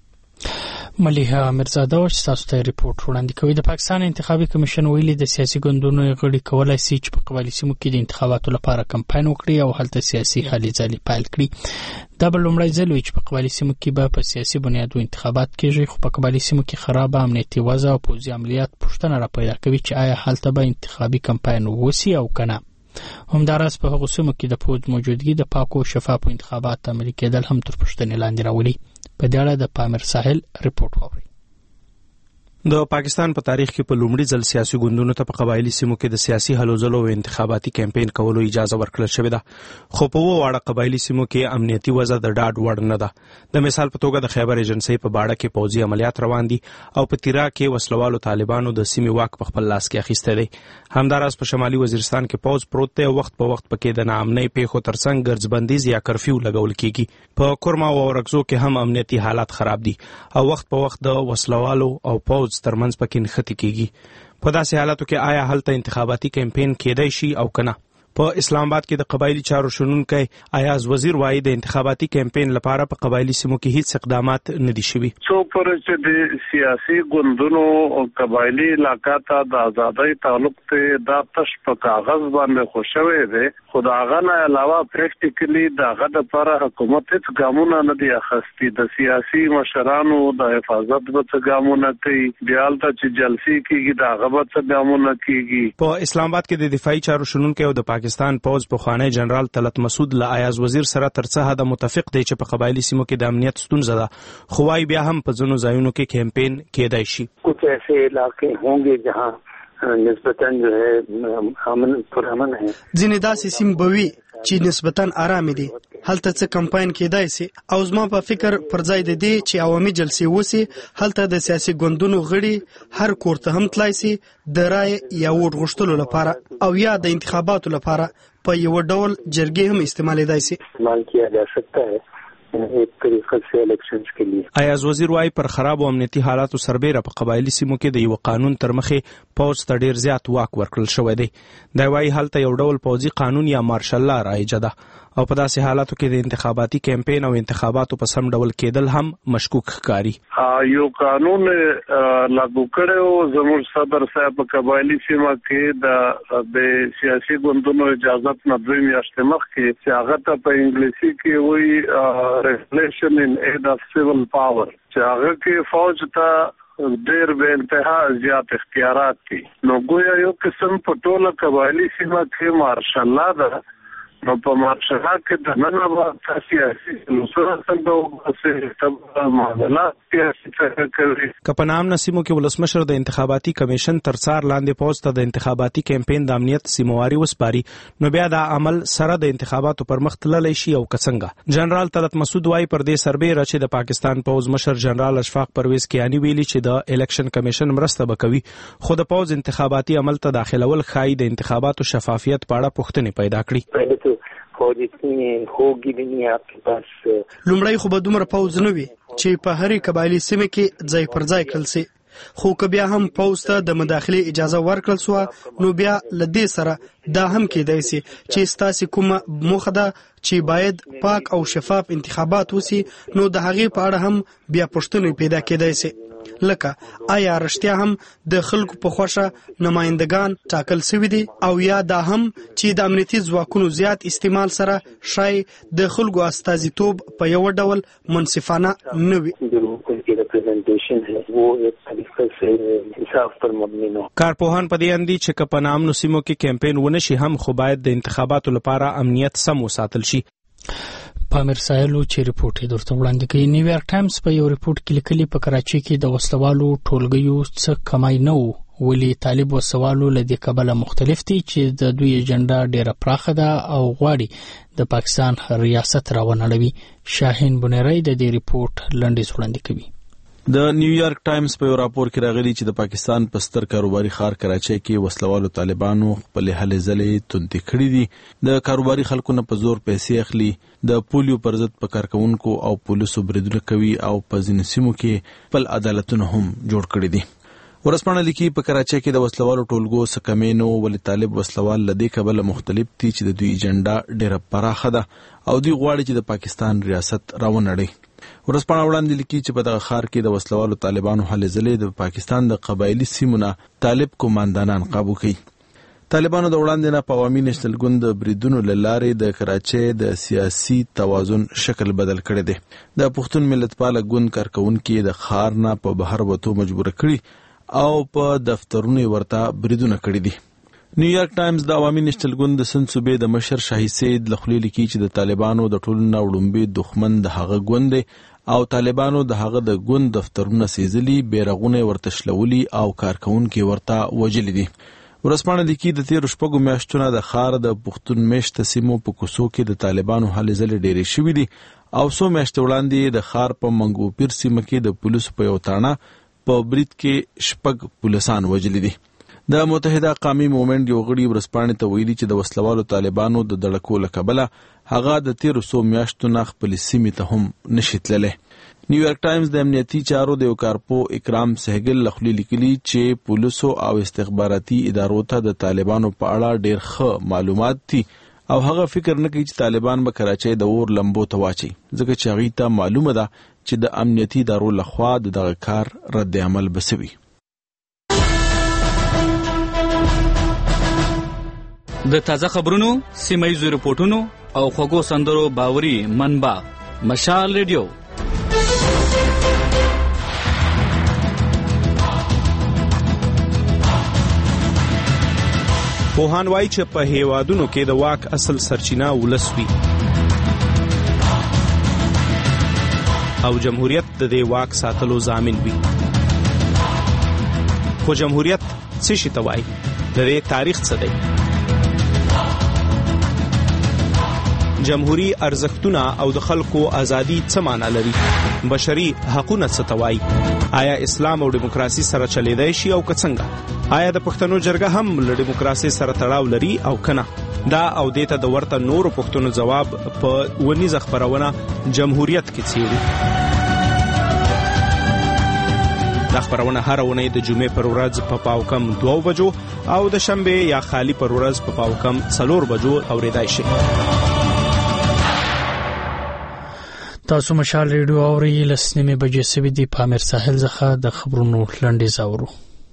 ملیحه امیرزاده او تاسو ته ریپورت وړاندې کوي. د پاکستان انتخابي کمیشن ویلي د سیاسي ګوندونو غړي کولای شي چې په قبایلي سیمو کې د انتخاباتو لپاره کمپاین وکړي او هلته سیاسي هلې ځلې پیل کړي. دا به لومړی ځل وي چې په قبایلي سیمو کې به په سیاسي بنیاد انتخابات کېږي، خو په قبایلي سیمو کې خراب امنیتي وضع او پوځي عملیات پوښتنه را پیدا کوي چې آیا هلته به انتخابي کمپاین وسی او کنه. همداراز په هغو سیمو کې د پوځ موجودګي د پاکو او شفافو انتخابات عملي کېدل هم تر پوښتنې لاندې راولي. په دې اړه د پامیر ساحل ریپورت واوري. د پاکستان په تاریخ کې په لومړي ځل سیاسي ګوندونو ته په قبایلی سیمو کې د سیاسي هلو ځلو او انتخاباتي کمپاین کولو اجازه ورکړل شوې ده، خو په وړه قبایلی سیمو کې امنیتي وضع د ډاډ وړ نه ده. د مثال په توګه د خیبر ایجنسۍ په باړه کې پوځي عملیات روان دي او په تیرا کې وسلوالو طالبانو د سیمې واک په خپل لاس کې اخیسته دي. همداراز په شمالي وزیرستان کې پوځ پروت دی او وخت په وخت پکې د ناامنۍ پیښو ترڅنګ ګرځبندیز یا کرفیو لګول کیږي. په کورما او ورکزو کې هم امنیتي حالات خراب دي او وخت په وخت د وسلوالو او پوځ ترمنځ پکې ختی کیږي. په داسې حالاتو کې آیا هلته انتخاباتي کمپاین کېدای شي او کنه؟ په اسلام آباد کې د قبایلی چارو شنونکي ایاز وزیر وایي د انتخاباتي کمپاین لپاره په قبایلی سیمو کې هیڅ اقدامات نه دي شوي. څو پر چې د سیاسي ګوندونو او قبایلی علاقې ته د ازادۍ تعلق ته دا تش په کاغذ باندې خوشوي دي، خو دا غنه علاوه پریکټیکلی دا غد پر حکومت هیڅ ګامونه نه دي اخستي. د سیاسي مشرانو د حفاظت په ګامونه کوي، دیالته چې جلسي کیږي دا غبط ګامونه کیږي. په اسلام آباد کې د دفاعي چارو شنونکي او د پاکستان پوز پخوانی جنرال طلعت مسعود له ایاز وزیر سره تر څه حد متفق دی چې په قبایلی سیمو کې د امنیت ستونزه ده، خو وايي بیا هم په ځینو ځایونو کې کمپاین کېدای شي. کچھ ایسے علاقے ہوں گے جہاں نسبتاً جو ہے پرامن ہے، ځینې داسې سیمې به وي چې نسبتاً آرام دي، هلته څه کمپاین کېدای شي. او زما په فکر پر ځای د دې چې عوامي جلسې وسی، هلته د سیاسي ګوندونو غړي هر کور ته هم تلای شي د رای یا ووټ غوښتلو لپاره او یا د انتخاباتو لپاره په یو ډول جرګې هم استعمالېدای شي. استعمال کیا جا سکتا ہے ایک طریقه سے الیکشنز کے لیے. ایاز وزیر وايي پر خراب او امنیتي حالاتو سربېره په قبایلی سیمو کې د یو قانون تر مخې پوځ ته ډیر زیات واک ورکړل شوی دی. دا وايي هلته یو ډول پوځي قانون یا مارشل لا رایجه ده او په داسې حالاتو کې د انتخاباتي کمپاین او انتخاباتو په سم ډول کېدل هم مشکوک ښکاري. یو قانون لاګو کړو زموږ صدر صاحب په قبایلی سیمه کې د سیاسي ګوندونو اجازه نه دوی میاشتې مخکې چې هغه ته په انګلیسي کې وایي ریګولیشن ان ایډ اف سیول پاور چې هغه کې فوج ته ډېر به انتها زیات اختیارات دي. نو ګویا یو قسم په ټوله قبایلی سیمه کې مارشال لا ده. نو په مارشال کې د نن په سیاسي لوسره څنګه معاملات سیاسي کوي. که په نام نسیمو کې ولسمشر د انتخاباتي کمیشن تر څار لاندې پوز ته د انتخاباتي کمپاین د امنیت سیمواري وسپاري نو بیا دا عمل سره د انتخاباتو پر مخ تللی شي او کڅنګه. جنرال طلعت مسعود وايي پر دې سربېره چې د پاکستان پوز مشر جنرال اشفاق پرویز کیانی ویلي چې د الیکشن کمیشن مرسته وکوي خو د پوز انتخاباتي عمل ته داخلول ښایي د انتخاباتو شفافیت په اړه پوښتنې پیدا کړي. لومړی خو به دومره پوز نه وي چې په هرې قبایلي سیمه کې ځای پر ځای کړل سي خو که بیا هم پوز ته د مداخلې اجازه ورکړل سوه نو بیا له دې سره دا هم کېدای سي چې ستاسو کومه موخه ده چې باید پاک او شفاف انتخابات وسی نو د هغې په اړه هم بیا پوښتنې پیدا کېدای سي لکه آیا رښتیا هم د خلکو په خوښه نمائندگان ټاکل شوي دي او یا دا هم چې د امنیتي ځواکونو زیات استعمال سره شای د خلکو استازیتوب په یو ډول منصفانه نه وي. کارپوهان په دې اندي چې که په نام نسیمو کې کمپاین ونشي هم خو باید د انتخاباتو لپاره امنیت سم وساتل شي. پامیر سایلو چې ریپورت یې درته وړاندې کوي. نیویارک ټایمز په یو ریپورت کې لیکلي په کراچۍ کې د وسلوالو ټولګیو څه کمای نه وو ولې طالب وسوالو له دې کبله مختلف دي چې د دوی اجنډا ډیره پراخه ده او غواړي د پاکستان ریاست راونړوي. شاهین بنيري د دې ریپورت لنډیز وړاندې کوي. د نیویارک ټایمز په یو راپور کې راغلي چې د پاکستان په ستر کاروباري ښار کراچۍ کې وسلوالو طالبانو خپل هلې ځلې توندې کړې دي. د کاروباري خلکو نه په زور پیسې اخلي، د پولیو پر ضد په کارکونکو او پولیسو بریدونه کوي او په ځینو سیمو کې خپل عدالتونه هم جوړ کړي دي. ورځپاڼه لیکي په کراچۍ کې د وسلوالو ټولګو څخه کمې نه ولې طالب وسلوال له دې کبله مختلف دي چې د دوی اجنډا ډیره پراخه ده او دوی غواړي چې د پاکستان ریاست راونړي. ورځپاڼه وړاندې لیکي چې په دغه ښار کې د وسلوالو طالبانو هلې ځلې د پاکستان د قبایلي سیمو نه طالب قوماندانان قابو کوي. طالبانو د وړاندې نه په عوامي نېشنل ګوند د بریدونو له لارې د کراچۍ د سیاسي توازن شکل بدل کړی دی. د پښتون ملتپاله ګوند کارکونکي د ښار نه په بهر وتو مجبور کړي او په دفترونو ورته بریدونه کړي دي. نیویارک ټایمز د عوامي نېشنل ګوند د سند صوبې د مشر شاهي سید لخلی لیکي چې د طالبانو د ټولو نه وړومبي دښمن د هغه ګوند او طالبانو د هغه د ګوند دفترونه سیزلي، بیرغونه ورته شلولي او کارکونکي ورته وجلي دي. ورځپاڼه لیکي د تیرو شپږو میاشتو د ښار د پښتون میشته سیمو په کوڅو کې د طالبانو هلې ځلې ډېرې شوي دي او څو میاشتې وړاندې د ښار په منګو پیر سیمه کې د پولیسو په یو تاڼه په برید کې 6 پولیسان وجلي دي. د متحده قومي مومنټ یو غړي ورځپاڼې ته ویلي چې د وسلوالو طالبانو د دړکو له کبله هغه د تیرو څو میاشتو نه خپل سیمې ته هم نشي تللی. نیویارک ټایمز د امنیتي چارو د یو کارپو اکرام سهګل لخلی لیکلي چې پولیسو او استخباراتي ادارو ته د طالبانو په اړه ډېر ښه معلومات دي او هغه فکر نه کوي چې طالبان به کراچۍ د اور لمبو ته واچي ځکه چې هغوی ته معلومه ده چې د امنیتي ادارو لخوا د دغه کار رد عمل به سوي. د تازه خبرونو، سیمایي رپورټونو او خوږو سندرو باوري منبع مشال ریډیو. پوهان وایي چې په هیوادونو کې د واک اصل سرچینه ولس وي او جمهوریت د دې واک ساتلو ضامن وي. خو جمهوریت څه شي ته وایي؟ د دې تاریخ څه دی؟ جمهوری ارزښتونه او د خلکو ازادي څه معنا لري؟ بشري حقوقونه څه ته وایي؟ آیا اسلام او دیموکراسي سره چلیدای شي او که څنګه؟ آیا د پښتنو جرګه هم له دیموکراسي سره تړاو لري او کنه؟ دا او دیته د ورته نورو پښتنو جواب په ونیزه خبرونه جمهوریت کې څیړي. دا خبرونه هر ونې د جمعې پر ورځ په پاوکم 2 بجو او د شنبه یا خالی پر ورځ په پاوکم 4 بجو اوریدای شي. تاسو مشال ریډیو اوري لسنیمه بجې سوي دی پامیر ساحل څخه د خبرونو لنډیز اورو.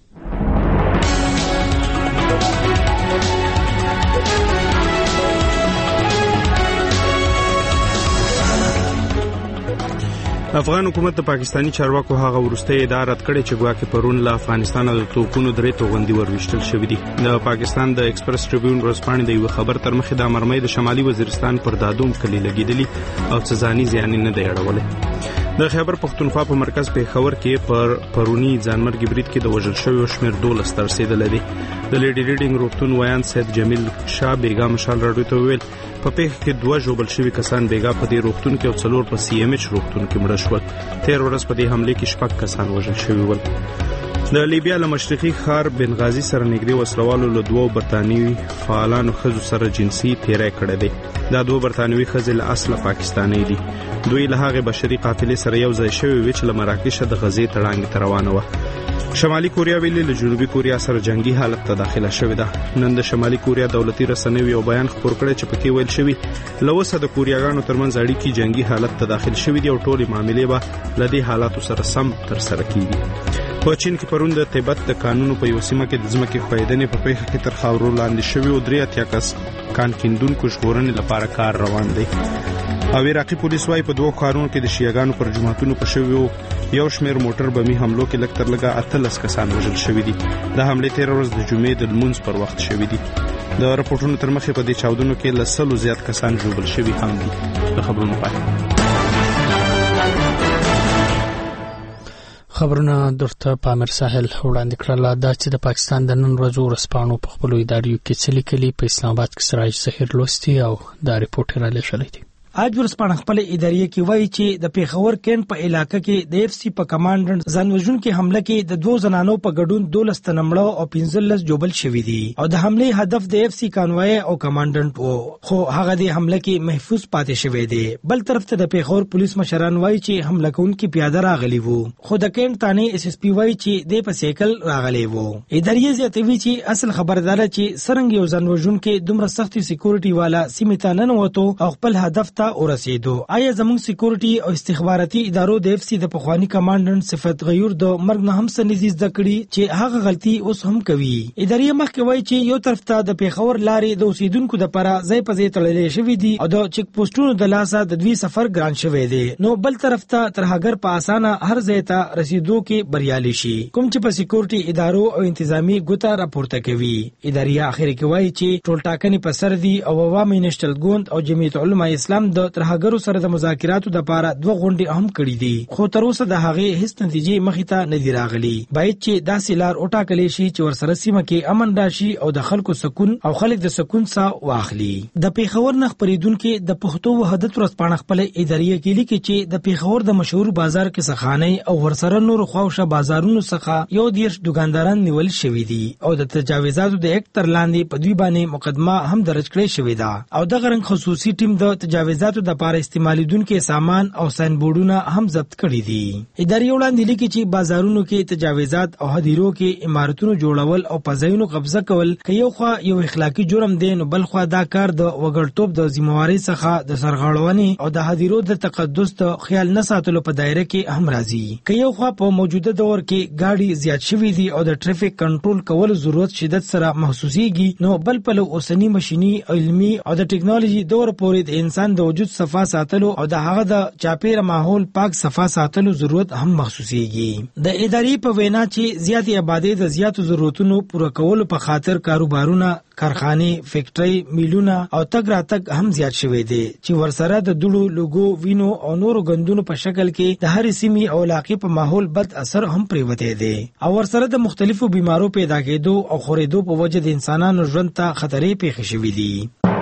افغان حکومت د پاکستانی چارواکو هغه ورسته اداره رد کړې چې ګواکې پرون له افغانستان د توپونو درې توغندي وروشتل شوې دي. د پاکستان د ایکسپریس ټریبیون ورځپاڼې د یو خبر تر مخې د مرمۍ د شمالي وزیرستان پر دادوم کلی لګیدلی او څه ځاني زیان نه دی اړولې. د خیبر پختونخوا په مرکز پیښور کې پر پرونی ځانمرګي برید کې د وژل شویو شمېر 12 تر رسیدلی دی. د لیډي ریډینګ روغتون ویان سید جمیل شاه بیګا مشال راډیو ته ویل په پیښه کې 2 ژوبل شوي کسان بیګا په دې روغتون کې او 4 په سی ام ایچ روغتون کې مړه شول. 13 ورځې په دې حمله کې 6 کسان وژل شوي ول. د لیبیا له مشرقي ښار بنغازي سره نږدې وسلوالو له 2 برتانوي فعالانو ښځو سره جنسي تیری کړی دی. دا 2 برتانوي ښځې له اصله پاکستاني دي. دوی له هغې بشري قافلې سره یو ځای شوي وي چې له مراکش د غزې تړانګې ته روانه وه. شمالي کوریا ویلي له جنوبي کوریا سره جنگي حالت ته داخله شوې ده. نن د شمالي کوریا دولتي رسنیو یو بیان خپور کړی چې پکې ویل شوي له اوسه د کوریاګانو ترمنځ اړیکې جنگي حالت ته داخل شوې دي او ټولې معاملې به له دې حالاتو سره سم ترسره کیږي. په چین کې پرون د تبت د قانونو په یو سیمه کې د ځمکې ښویدنې په پیښه کې تر خاورو لاندې شوي او 83 کس کان کیندونکو ژغورنې لپاره کار روان دی. او عراقي پولیس وايي په 2 ښارونو کې د شیعاګانو پر جماعتونو په شویو یو شمېر موټر بمي حملو کې لږ تر لږه 18 کسان وژل شوي دي. د حملې 13 ورځ د جمعې د لمونځ پر وخت شوي دي. د راپورټونو تر مخې په دې چاودنو کې له 100 زیات کسان ژوبل شوي هم دي. د خبرونو پای. خبرونه درته پامیر ساحل وړاندې کړل. دا چې د پاکستان د نن ورځو ورځپاڼو په خپلو اداریو کې څه لیکلي په اسلام آباد کې سراج ظهیر لوستي او دا ریپورټ را لېږلی دی. اج ورځپاڼه خپل ادارې کې وایي چې د پیښور کین په علاقې کې د اف سی په کمانډنټ ځانوژونکو حمله کې د 2 زنانو په ګډون 12 تنمړو او 15 جوبل شوي دي او د حمله هدف د اف سی کانوای او کمانډنټ وو، خو هغه د حمله کې محفوظ پاتې شوی دی. بل طرف ته د پیښور پولیس مشران وایي چې حمله کوونکي پیاده راغلي وو، خو د کین تانه اس اس پی وایي چې د په سایکل راغلي وو. ادارې زیاتوي چې اصل خبردار چې سرنګ یو ځانوژونکو دومره سختي سکیورټي والا سیمه ته نه وته او خپل هدف ته ورسېدو. آیا زموږ سکیورټي او استخباراتي ادارو د اف سی د پخوانی کمانډنټ صفت غیور د مرګ نه هم سنځي زده کړي چې هغه غلطي اوس هم کوي؟ ادارې مخکې وایي چې یو طرف ته د پیښور لارې د اوسیدونکو د لپاره ځای په ځای تړلې شوې دي او د چک پوسټونو د لاسه د دوی سفر ګران شوی دی، نو بل طرف ته ترهګر په اسانه هر ځای ته رسیدو کې بریالي شي، کوم چې په سکیورټي ادارو او انتظامی ګوته راپورته کوي. ادارې اخر کې وایي چې ټول ټاکنې په سر دي او عوامي نشټل ګوند او جمعیت علماء اسلام د ترهګرو سره د مذاکراتو د لپاره 2 غونډې هم کړې دي، خو تر اوسه د هغې هیڅ نتیجې مخې ته نه دي راغلي. باید چې داسې لار وټاکلې شي چې ورسره سیمه کې امن راشي او د خلکو سکون او خلک د سکون ساه واخلي. د پیښور نه خبرېدونکو د پښتو وحدت ورځپاڼه خپل ادارې کې لیکي چې د پیښور د مشهور بازار کې سخانۍ او ورسره نور خواوشه بازارونو څخه 11 دکانداران نیول شوي دي او د تجاوزاتو د اکټ تر لاندې په دوی باندې مقدمه هم درج کړې شوې ده او د غرنګ خصوصي ټیم د تجاوزاتو د لپاره استعمالیدونکو سامان او ساين بورډونه هم ضبط کړي دي. ادارې وړاندې لیکي چې بازارونو کې تجاوزات او هدیرو کې عمارتونو جوړول او پځایونو قبضه کول که یو خوا یو اخلاقی جرم دی، نو بل خوا دا کار د وګړتوب د ذمہواری څخه د سرغړونې او د هدیرو د تقدس ته خیال نه ساتلو په دایره کې هم راځي. که یو خوا په موجوده دور کې ګاډي زیات شوي دي او د ټریفیک کنټرول کول ضرورت شدت سره محسوسيږي، نو بل په اوسنی ماشيني علمي او د ټکنالوژي دور پورې د انسان د وجود صفا ساتلو او د هغه د چاپیره ماحول پاک صفا ساتلو ضرورت هم محسوسيږي. د ادارې په وینا چې زیاتې آبادی د زیاتو ضرورتونو پوره کولو په خاطر کاروبارونه، کارخانه، فیکټری، میلونه او تګ راتګ هم زیات شوي دي چې ورسره د دوړو، لوګو، وینو او نورو غندونو په شکل کې د هرې سیمې او علاقې په ماحول بد اثر هم پریوته دي او ورسره د مختلفو بیمارو پیدا کېدو او خورېدو په وجه د انسانانو ژوند ته خطرې پیښې شوي دي.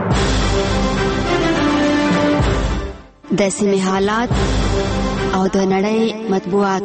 د سیمې حالات او د نړۍ مطبوعات.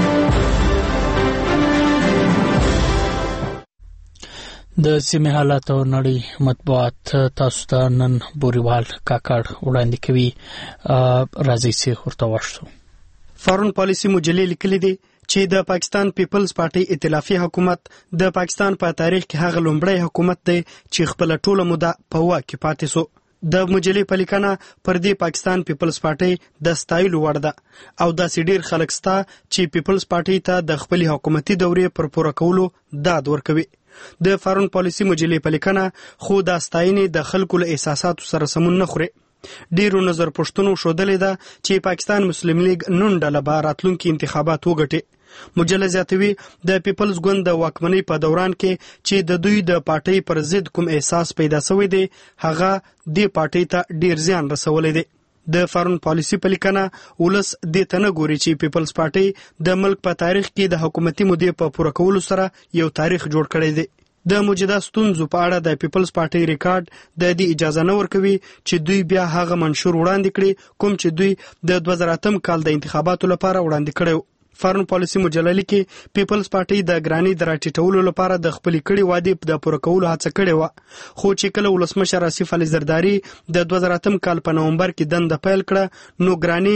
د سیمې حالات او نړۍ مطبوعات تاسو ته نن بوريوال کاکړ وړاندې کوي. راځي چې ورته واشو. فارن پالیسی مجلې لیکلي دي چې د پاکستان پیپلز پارټي ائتلافي حکومت د پاکستان په تاریخ کې هغه لومړی حکومت دی چې خپل ټوله موده په واک کې پاتې سو. د مجلې په لیکنه پر دې پاکستان پیپلز پارټي د ستایلو وړ ده او داسې ډیر خلک ستا چې پیپلز پارټي ته د خپل حکومتي دورې پر پوره کولو داد ورکوي. د فارن پالیسي مجلې په لیکنه خو دا ستاینې د خلکو له احساساتو سره سمون نه خوري. ډیرو نظر پښتنو شودلې ده چې پاکستان مسلم لیگ نن ډله به راتلونکي انتخابات وګټي. مجله زیاتوي د پیپلز ګوند د واکمنۍ په دوران کې چې د دوی د پارټۍ پر ضد کوم احساس پیدا شوی دی هغه د پارټۍ ته ډیر زیان رسولی دی. د فارن پالیسي په لیکنه ولس دې ته نه ګوري چې پیپلز پارټۍ د ملک په تاریخ کې د حکومتي مودې په پوره کولو سره یو تاریخ جوړ کړی دی. د موجوده ستونزو په اړه د پیپلز پارټۍ ریکارډ د دې اجازه نه ورکوي چې دوی بیا هغه منشور وړاندې کړي کوم چې دوی د 2008 کال د انتخاباتو لپاره وړاندې کړی. فارن پالیسي مجله لیکي پیپلز پارټۍ د ګرانی د راټیټولو لپاره د خپل کړي وعده د پوره کولو هڅه کړې و خو چې کله ولسمشر آصف علي زرداری د 2008 کال په نومبر کې دنده پیل کړه نو ګرانی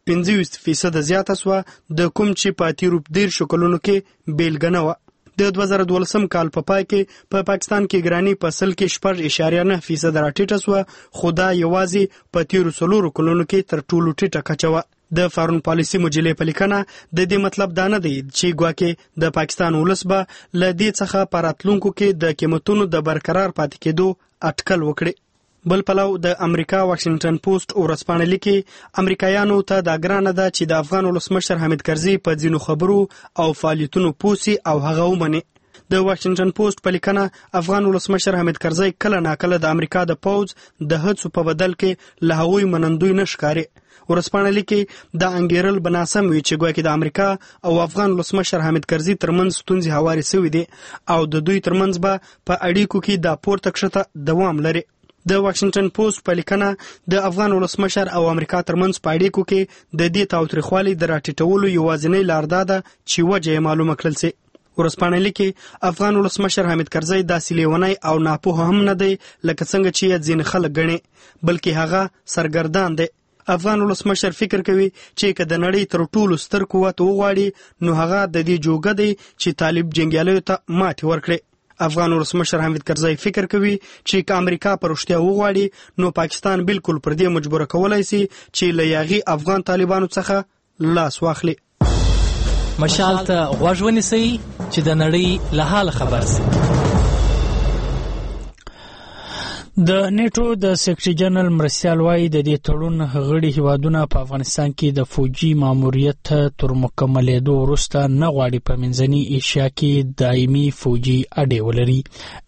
50% زیاته سو د کوم چې په تیرو 10 کلونو کې بیلګنه و. د 2012 کال په پای کې په پاکستان کې ګرانی په اصل کې 0.9% راټیټه سو خو دا یوازې په تیرو 4 کلونو کې تر ټولو ټیټه کچه و. د فارن پالیسي مجلې په لیکنه د دې مطلب دا نه دی چې ګواکې د پاکستان ولس به له دې څخه په راتلونکو کې د قیمتونو د برقرار پاتې کېدو اټکل وکړي. بل پلو د امریکا واشنگټن پوسټ ورځپاڼه لیکي امریکایانو ته دا ګرانه ده چې د افغان ولسمشر حامد کرزي په ځینو خبرو او فعالیتونو پوسي او هغه ومني. د واشنگټن پوسټ په لیکنه افغان ولسمشر حامد کرزي کله ناکله د امریکا د پوز د هڅو په بدل کې له هغوی منندوی نشکاري. ورځپاڼه لیکي دا انګیرل بناسم وي چې ګواکې د امریکا او افغان ولسمشر حامد کرزي ترمنځ ستونزې هوارې شوې دي او د دوی ترمنځ به په اړیکو کې دا پورته کښته دوام لري. د واشنگټن پوسټ په لیکنه د افغان ولسمشر او امریکا ترمنځ په اړیکو کې د دې تاوتریخوالي د راټیټولو یوازینۍ لار دا ده چې وجه یې معلومه کړل شي. ورځپاڼه لیکي افغان ولسمشر حامد کرزي داسې لیونی او ناپوه هم نه دی لکه څنګه چې ځینې خلک ګڼي بلکې هغه سرګردان دی. افغان ولسمشر فکر کوي چې که د نړۍ تر ټولو ستر قوت وغواړي نو هغه د دې جوګه دی چې طالب جنګیالیو ته ماتې ورکړي. افغان ولسمشر حامد کرزي فکر کوي چې که امریکا پر رښتیا وغواړي نو پاکستان بالکل پر دې مجبور کولای شي چې له یاغي افغان طالبانو څخه لاس واخلي. مشال ته غوږ ونیسئ چې د نړۍ له حال خبر شئ. د نیټو د سیکرټري جنرال مرستیال وايي د دې تړون غړي هیوادونه په افغانستان کې د فوجي ماموریت تر مکملېدو وروسته نه غواړي په منځنۍ ایشیا کې دایمي فوجي اډې ولري.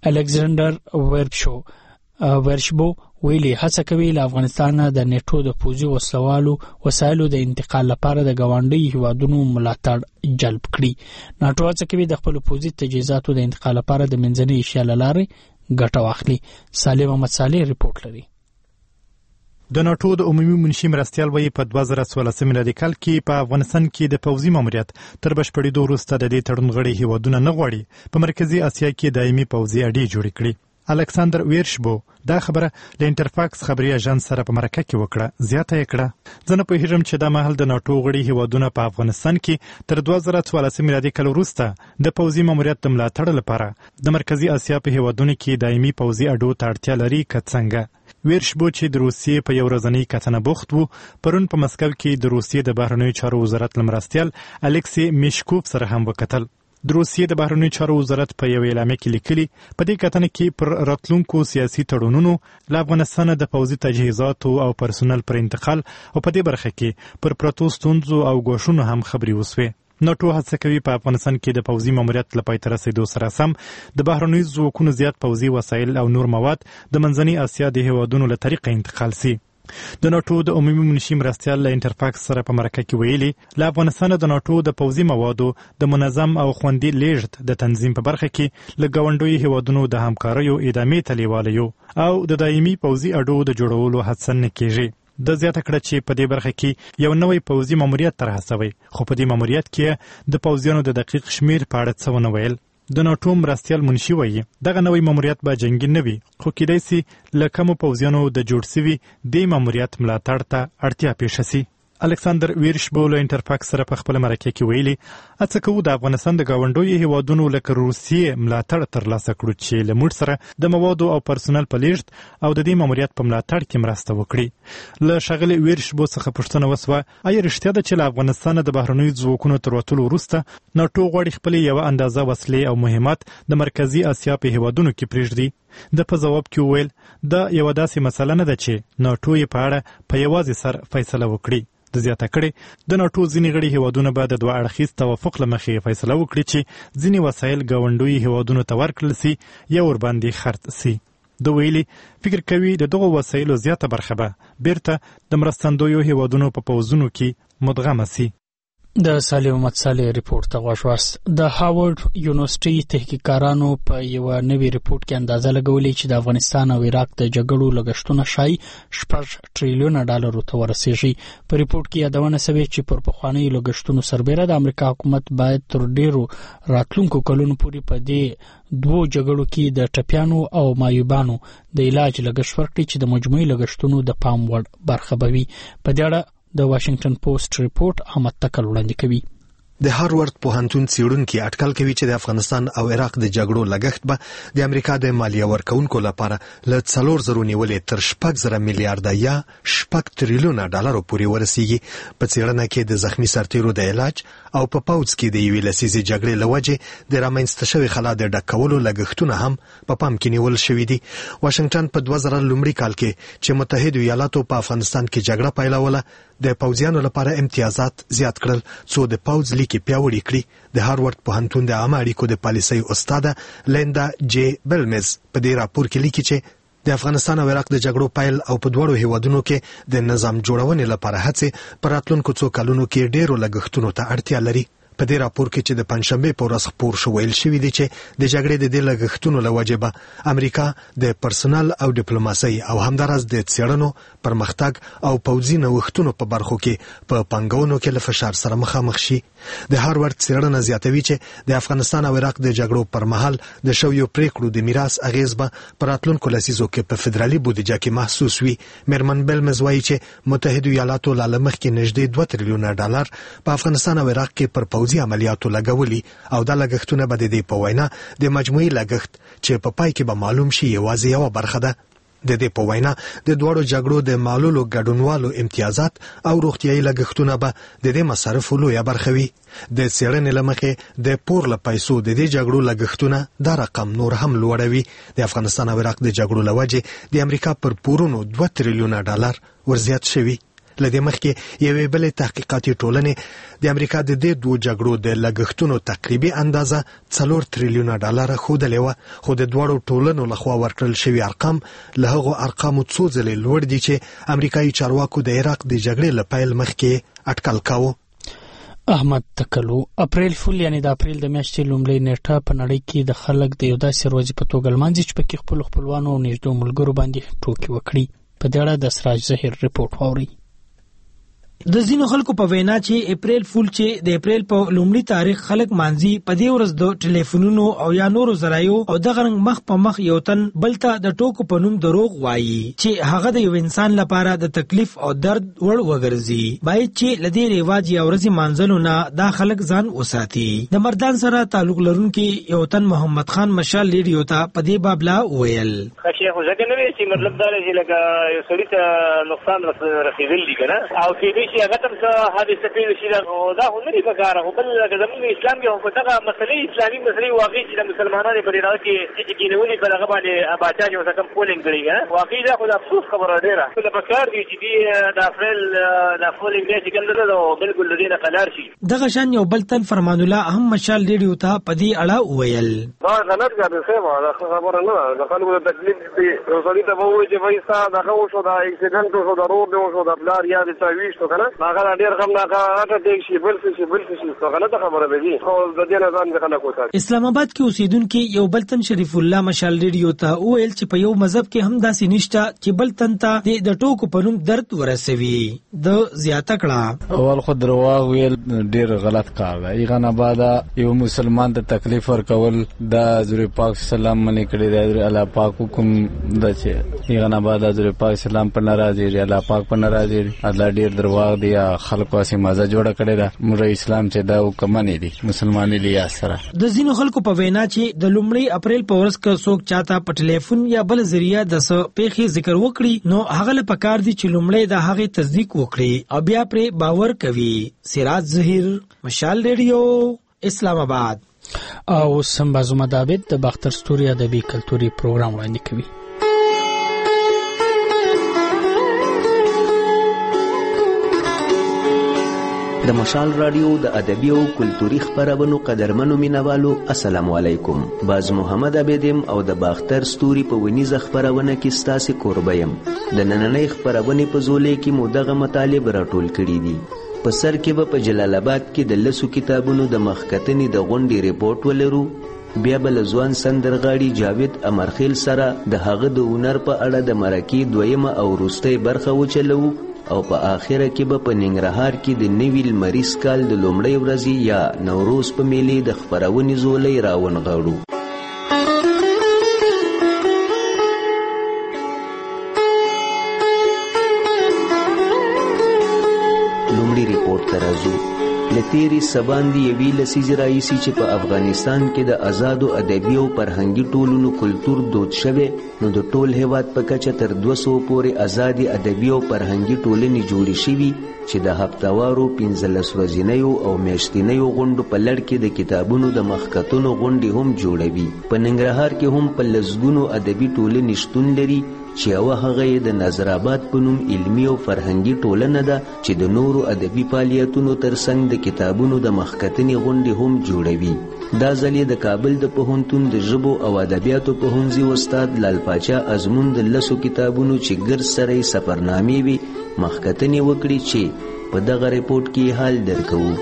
الکساندر ورشبو ویلي هڅه کوي له افغانستان د نیټو د فوجي وسایلو د انتقال لپاره د ګاونډي هیوادونو ملاتړ جلب کړي. ناټو هڅه کوي د خپل فوجي تجهیزاتو د انتقال لپاره د منځنۍ ایشیا لارې ګټه واخلي. سالم احمد صالح ریپورت لري. د ناټو د عمومي منشي مرستیال وایي په 2014 میلادي کال کې په افغانستان کې د پوځي ماموریت تر بشپړېدو وروسته د دې تړون غړي هیوادونه نه غواړي په مرکزي اسیا کې دایمي پوځي اډې جوړې کړي. الکساندر ویرشبو دا خبره له انټرفاکس خبري اژانس سره په مرکه کې وکړه. زیاته یې کړه زه نه پوهیږم چې دا مهال د ناټو غړي هیوادونه په افغانستان کې تر 2014 میلادي کال وروسته د پوځي ماموریت د ملاتړ لپاره د مرکزي اسیا په هیوادونو کې دایمي پوځي اډو ته اړتیا لري که څنګه. ویرشبو چې د روسیې په یو ورځنۍ کتنه بوخت وو پرون په مسکو کې د روسیې د بهرنیو چارو وزارت مرستیال الکسی میشکوف سره هم وکتل. د روسیې د بهرنیو چارو وزارت په یو اعلامیه کې لیکلي په دې کتنه کې پر راتلونکو سیاسي تړونونو له افغانستان د پوځي تجهیزاتو او پرسونل پر انتقال او په دې برخه کې پر پرتو ستونزو او ګواښونو هم خبرې وسوې. ناټو هڅه کوي په افغانستان کې د پوځي ماموریت له پای ته رسېدو سره سم د بهرنیو ځواکونو زیات پوځي وسایل او نور مواد د منځنۍ اسیا د هیوادونو له طریقه انتقال سي. د ناټو د عمومي منشي مرستیال له انټرفاکس سره په مرکه کې ویلي له افغانستان د ناټو د پوځي موادو د منظم او خوندي لیږد د تنظیم په برخه کې له ګاونډیو هیوادونو د همکاریو ادامې ته لیواله یو او د دایمي پوځي اډو د جوړولو هڅه نه کیږي. د زیاته کړه چې په دې برخه کې یو نوی پوځي ماموریت طرح شوی خو په دې ماموریت کې د پوځیانو د دقیق شمیر په اړه څه ونه ویل. د ناټو مرستیال منشي وایي دغه نوی ماموریت به جنگي نه وي خو کېدای سي له کمو پوځیانو د جوړ سوي دې ماموریت ملاتړ ته اړتیا پیښه سي. الکساندر ویرشبو له انټرفاکس سره په خپل مرکه کې ویلي اڅه کوو د افغانستان د گاونډیو هیوادونو لکه روسیې ملاتړ ترلاسه کړو چې له موږ سره د موادو او پرسونل په لیږد او د دې ماموریت په ملاتړ کې مرسته وکړي. له ښاغلي ویرشبو څخه پوښتنه وسوه آیا رښتیا ده چې له افغانستان د بهرنیو ځواکونو تر وتلو وروسته ناټو غواړي خپلې یوه اندازه وسلې او مهمات د مرکزي اسیا په هیوادونو کې پرېږدي؟ د په جواب کې وویل دا یوه داسې مسله نه ده چې ناټو یې په اړه په یوازې سر فیصله وکړي. د زیاته کړې د ناټو ځینې غړي هیوادونه به د دوه اړخیز توافق له مخې فیصله وکړي چې ځینې وسایل ګاونډیو هیوادونو ته ورکړل سي یا ورباندې خرڅ سي. د ویلي فکر کوي د دغو وسایلو زیاته برخه به بیرته د مرستندویو هیوادونو په پوځونو کې مدغمه سي. د صالح محمد صالح ریپورت ته غوږ واست. د هاورد یونیورسيټي تحقیقاتانو په یو نوي ریپورت کې اندازه لګولې چې د افغانستان او عراق د جګړو لګښتونه شای 6 ټریلیون ډالر ته ورسیږي. په ریپورت کې یادونه شوې چې پر پخوانیو لګښتونو سربېره د امریکا حکومت باید تر ډیرو راتلونکو کلونو پورې په دې دوه جګړو کې د ټپیانو او مایوبانو د علاج لګښت ورکړي چې د مجموعي لګښتونو د پام وړ برخه بوي. په دې اړه د واشنگټن پوسټ ریپورت احمد تکل وړاندې کوي. د هاروارد پوهنتون څېړونکي اټکل کوي چې د افغانستان او عراق د جګړو لګښت به د امریکا د مالیه ورکونکو لپاره له 4,000 نیولې تر 6,000 میلیارډ یا 6 ټریلیون ډالر پورې ورسیږي. په څېړنه کې د زخمی سرتیرو د علاج او په پوځ کې د یوې لسیزې جګړې له وجې د رامنځته شوې خلا د ډکولو لګښتونه هم په پام کې نیول شوي دي. واشنگټن په 2000 لومړي کال کې چې متحده ایالاتو په افغانستان کې جګړه پیلوله د پوځیانو لپاره امتیازات زیات کړل څو د پوځ لیکي پیاوړي کړي. د هاروارد پوهنتون د عامه اړیکو د پالیسۍ استاده لیندا جی بلمز په دې راپور کې لیکي چې د افغانستان او عراق د جګړو پیل او په دوړو هیوادونو کې د نظام جوړونې لپاره هڅې پر راتلونکو څو کلونو کې ډېرو لګښتونو ته اړتیا لري. په دې راپور کې چې د پنځشنبه په ورځ خپور شو ویل شوی دی چې د جګړې د دې لګښتونو له وجې به امریکا د پرسونل او ډیپلوماسۍ او همدارس د څېړنو پرمختګ او پوځي نوښتونو په برخو کې په پانګونو کې له فشار سره مخامخ شي. د هاروارد څېړنه زیاتوي چې د افغانستان او عراق د جګړو پر مهال د شویو پریکړو د میراث اغیز به په راتلونکو لسیزو کې په فدرالي بودیجه کې محسوس وي. میرمن بلمز وایي چې متحده ایالاتو له مخکې نږدې 2 ټریلیون ډالر په افغانستان او عراق کې پر پوځي عملیاتو لګولي او دا لګښتونه به د دې په وینا د مجموعي لګښت چې په پای کې به معلوم شي یوازې یوه برخه ده. د دې په وینا د دوړو جګړو د معلولو ګډونوالو امتیازات او روغتیايي لګښتونه به د دې مصارفو لویه برخه وي. د څېړنې له مخې د پور له پیسو د دې جګړو لګښتونه دا رقم نور هم لوړوي. د افغانستان او عراق د جګړو له وجې د امریکا پر پورونو 2 ټریلیون ډالر ورزیات شوي. لدې مخکې یوې بلې تحقیقاتي ټولنې د امریکا د دې دوه جګړو د لګښتونو تقریبي اندازه 4 ټریلیون ډالر ښودلې وه، خو د دواړو ټولنو لخوا ورکړل شوي ارقام له هغو ارقامو څو ځلې لوړ دي چې امریکایي چارواکو د عراق د جګړې له پیل مخکې اټکل کاوه. احمد تکلو اپریل فول یعنی د اپریل د میاشتې لومړۍ نیټه په نړۍ کې د خلک د یو داسې ورځې په توګه لمانځي چې پکې خپل خپلوانو او نږدې ملګرو باندې ټوکې وکړي. په دې اړه د سراج ظهیر ریپورت واورئ. د ځینو خلکو په وینا چې اپریل فول چې د اپریل په لومړي تاریخ خلک مانځي په دې ورځ د ټلیفونونو او یا نورو ذرایعو او دغه رنګ مخ په مخ یو تن بل ته د ټوکو په نوم دروغ وایي چې هغه د یو انسان لپاره د تکلیف او درد وړ وګرځي. باید چې لدې رواج یا ورځې مانځلو نه دا خلک ځان وساتي. د مردان سره تعلق لرونکي یو تن محمد خان مشال لیډیو ته په دې باب لا ویل خو ځکه نه وي چې مطلب دا چې لکه یو سړي ته نقصان رسېدل دي که نه او کېدای شي هغه ته څه حادثه پېښه شي دا خو نه دي په کاره. خو بل لکه زموږ اسلام کې خو دغه مسلې اسلامي مسلې واقعي چې د مسلمانانو په ډېره کې چې کېنولي په دغه باندې باچا چې ورته کوم پولینګ کړي که نه واقعي دا خو د افسوس خبره ډېره له پکار دي چې دې د اپریل دا پولینګ دی چې کوم ده نو بلکل د دې نه قلار شي. دغه شان یو بل تن فرمان الله هم مشال لیډیو ته په دې اړه وویل دا غلط کار دی صاحب، دا خبره نه ده. د خلکو د تکلیف دی یو سړي ته به ووایي چې بھائی ستا دغه وشو دا اکسیډنټ وشو د روډ دی وشو د پلار یا د چا ویشتو که نه هغه ډېر غمناکه اټه ټیک شي بل څه شي نو غلطه خبره ده دي. خو د دې نه ځان خلک وساتي. اسلام آباد کې اوسېدونکي یو بل تن شریف الله مشال لیډیو ته وویل چې په یو مذهب کې هم داسې نشته چې بل تن ته د ټوکو په نوم درد ورسوي. د زیاته کړه اول خو درواغ ویل ډېر غلط کار دی. هغه نه بعد یو مسلمان ته تکلیف ورکول دا حضور پاک سلام منې کړی دی. الله پاک حکم ده چې هغه نه بعد حضور پاک سلام په ناراضي الله پاک په ناراضي الله ډېر درواغ اتفاق دی یا خلکو اسې مزه جوړه کړې ده موږ اسلام چې دا وکمنې دي مسلمانې لیا سره د ځینو خلکو په وینا چې د لومړي اپریل په ورځ کې څوک چاته په ټلیفون یا بل ذریعہ د څه پیښې ذکر وکړي نو هغه له پکار دي چې لومړی د هغې تصدیق وکړي او بیا پرې باور کوي. سراج ظهیر، مشال ریډیو، اسلام آباد. او سمبازو مدابد د باختر ستوري ادبي کلتوري پروګرام وړاندې کوي. د مشال رادیو د ادبي او کلتوري خبرونو قدرمنو مینوالو السلام علیکم. باز محمد عبیدم او د باختر ستوري په ونیزه خبرونه کې ستاسو کوربیم. د نننۍ خبرونې په زولې کې مو دغه مطالب راټول کړي دي. په سر کې به په جلال آباد کې د لسو کتابونو د مخکتنې د غونډې ریپورت ولرو. بیا به له ځوان سندرغاړي جاوید امرخیل سره د هغه د هنر په اړه د مرکې دویمه او وروستۍ برخه وچلو او په آخره کې به په ننګرهار کې د نوي لمریز کال د لومړۍ ورځې یا نوروز په میلې د خپرونې زولۍ راونغاړو. لومړی ریپورت ته راځو. له تیرې سباندې یوې لسیزې راهیسې چې په افغانستان کې د آزادو ادبي او فرهنګي ټولنو کلتور دود شوی نو د ټول هیواد په کچه تر 200 پورې آزادې ادبي او فرهنګي ټولنې جوړې شوي چې د هفتوارو 15 ورځنیو او میاشتنیو غونډو په لړ کې د کتابونو د مخکتونو غونډې هم جوړوي. په ننګرهار کې هم په لسګونو ادبي ټولنې شتون لري چې یوه هغه یې د نظر آباد په نوم علمي او فرهنګي ټولنه ده چې د نورو ادبي فعالیتونو ترڅنګ د کتابونو د مخکتنې غونډې هم جوړوي. دا ځل یې د کابل د پوهنتون د ژبو او ادبیاتو پوهنځي استاد لال پاچا ازمون د لسو کتابونو چې ګرد سره یې سفرنامې وي مخکتنې وکړي چې په دغه ریپورت کې حال درکوو.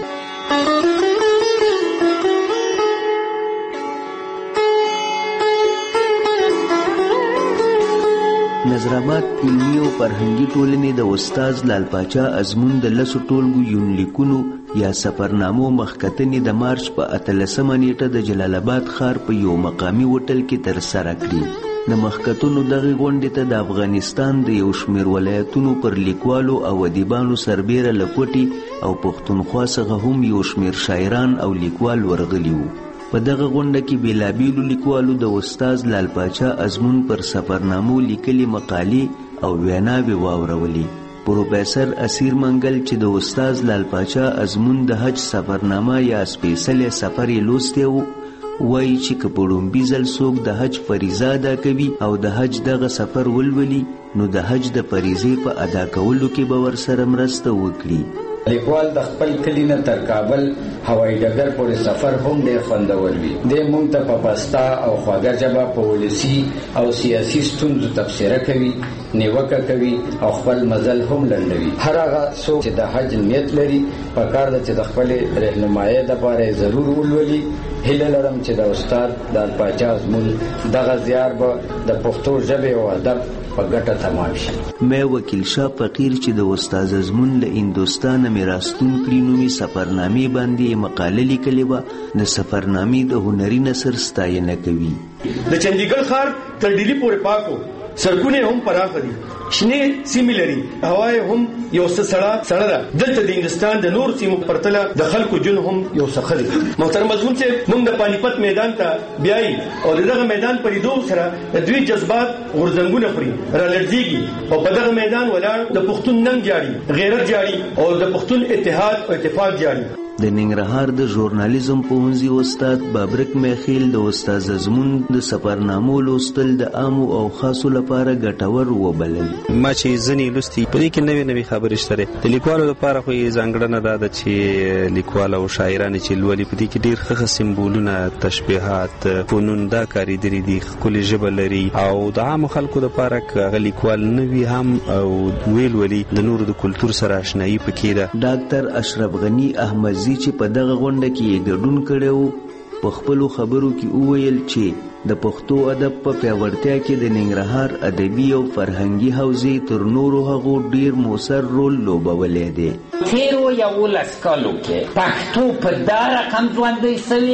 نظرآباد علمي او فرهنګي ټولنې د استاد لال پاچا ازمون د لسو ټولګو یونلیکونو یا سفرنامو مخکتنې د مارچ په 18 نیټه د جلال آباد ښار په یو مقامي هوټل کې ترسره کړي. د مخکتونو دغه غونډې ته د افغانستان د یو شمېر ولایتونو پر لیکوالو او ادیبانو سربیره له کوټي او پښتونخوا څخه هم یو شمېر شاعران او لیکوال ورغلي وو. په دغه غونډه کې بیلابیلو لیکوالو د استاد لال پاچا ازمون پر سفرنامو لیکلي مقالې او ویناوې واورولې. پروفیسر اسیر منګل چې د استاد لال پاچا ازمون د حج سفرنامه یا سپیشل سفر یې لوستی و وایي چې که په ړومبي ځل څوک د حج فریضه ادا کوي او د حج دغه سفر ولولي نو د حج د فریضې په ادا کولو کې به ورسره مرسته وکړي. لیکوال د خپل کلی نه تر کابل هوایي ډګر پورې سفر هم ډېر خوندور وي. دی موږ ته په پسته او خواږه ژبه په ولسي او سیاسي ستونزو تبصره کوي، نیوکه کوي او خپل مزل هم لنډوي. هر هغه څوک چې د حج نیت لري پکار ده چې د خپلې رهنمایۍ دپاره ضرور ولولي. هیله لرم چې د استاد لال پاچا ازمون دغه زیار به د پښتو ژبې او ادب په ګټه تمام شي. مې وکیل شاه فقیر چې د استاد ازمون له هندوستانه میراثتون کړي نومي سفرنامې باندې مقاله لیکلې وه. د سفرنامې د هنري نثر ستاینه کوي. د چندیګړ ښار تر ډیلي پورې پاکو، سړکونه هم پراخه دي، شنې سیمې لري، هوا هم یو څه سړه ده. دلته د هندوستان د نور سیمو پرتله د خلکو جون هم یو څه ښه دی. محترم ازمون صاحب موږ د پانیپت میدان ته بیایي او د دغه میدان په لیدو سره د دوی جذبات غورځنګونه خوري، رالړزېږي او په دغه میدان ولاړ د پښتون ننګ جاړي، غیرت جاړي او د پښتون اتحاد او اتفاق جاړي. د ننګرهار د ژورنالیزم پوهنځي استاد بابرک میخیل د استاد ازمون د سفرنامو لوستل د عامو او خاصو لپاره ګټور وبلل. ما چې ځینې لوستي په دې کې نوې خبرې شته. د لیکوالو لپاره خو یې ځانګړنه ده چې لیکوال او شاعران چې لولي په دې کې ډېر ښه سمبولونه، تشبیهات، فنون دا کارېدلي دي، ښکلې ژبه لري او د عامو خلکو لپاره که هغه لیکوال نه وي هم او ویل ولي د نورو د کلتور سره اشنایي پکې ده. ډاکټر اشرف غني احمد چې په دغه غونډه کې یې ګډون کړی په خپلو خبرو کې وویل چې د پښتو ادب په پیاوړتیا کې د ننګرهار ادبي او فرهنګي حوزې تر نورو هغو ډیر موثر رول لوبولی دی. تیرو 11 کالو کې پښتو په دا رقم ژوندی سوې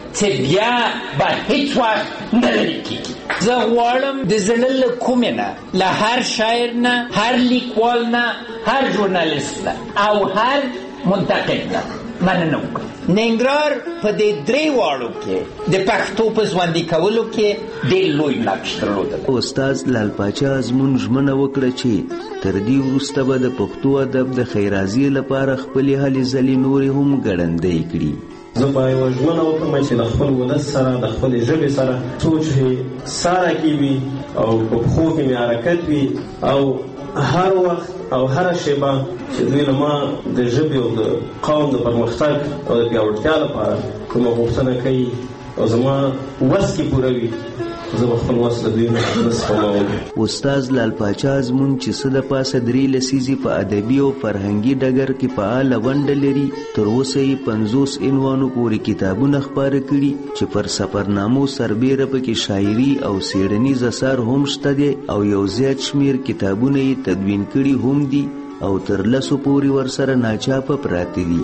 چې بیا به هیڅ وخت نه لرې کېږي. زه غواړم د زړه له کومې نه له هر شاعر نه، هر لیکوال نه، هر ژورنالیست نه او هر منتقد نه مننه وکړم. ننګرهار په دې درې واړو کې د پښتو په ژوندي کولو کې ډېر لوی نقش درلوده. استاد لال پاچا زمون ژمنه وکړه چې تر دې وروسته به د پښتو ادب د خیرازي لپاره خپلې هلې ځلې نورې هم ګړندۍ کړي. زه به یوه ژمنه وکړم چې د خپل ولس سره د خپلې ژبې سره سوچ یې ساره کې وي او په پښو کې مې حرکت وي او هر وخت او هر شیبه چې دوی له ما د ژبې او د قوم د پرمختګ او د پیاوړتیا لپاره کومه غوښتنه کوي او زما وس کې پوره وي، زه به خپل وس له دوی نه سپموم. استاد لال پاچا زمون چې څه د پاسه 3 لسیزې په ادبي او فرهنګي ډګر کې فعاله ونډه لري. تر اوسه یې 50 عنوانو پورې کتابونه خپاره کړي چې پر سفرنامو سربیره پکې شاعري او څېړنیز اثار هم شته دي او یو زیات شمیر کتابونه یې تدوین کړي هم دي او تر 10 پورې ورسره ناچاپه پراته دي.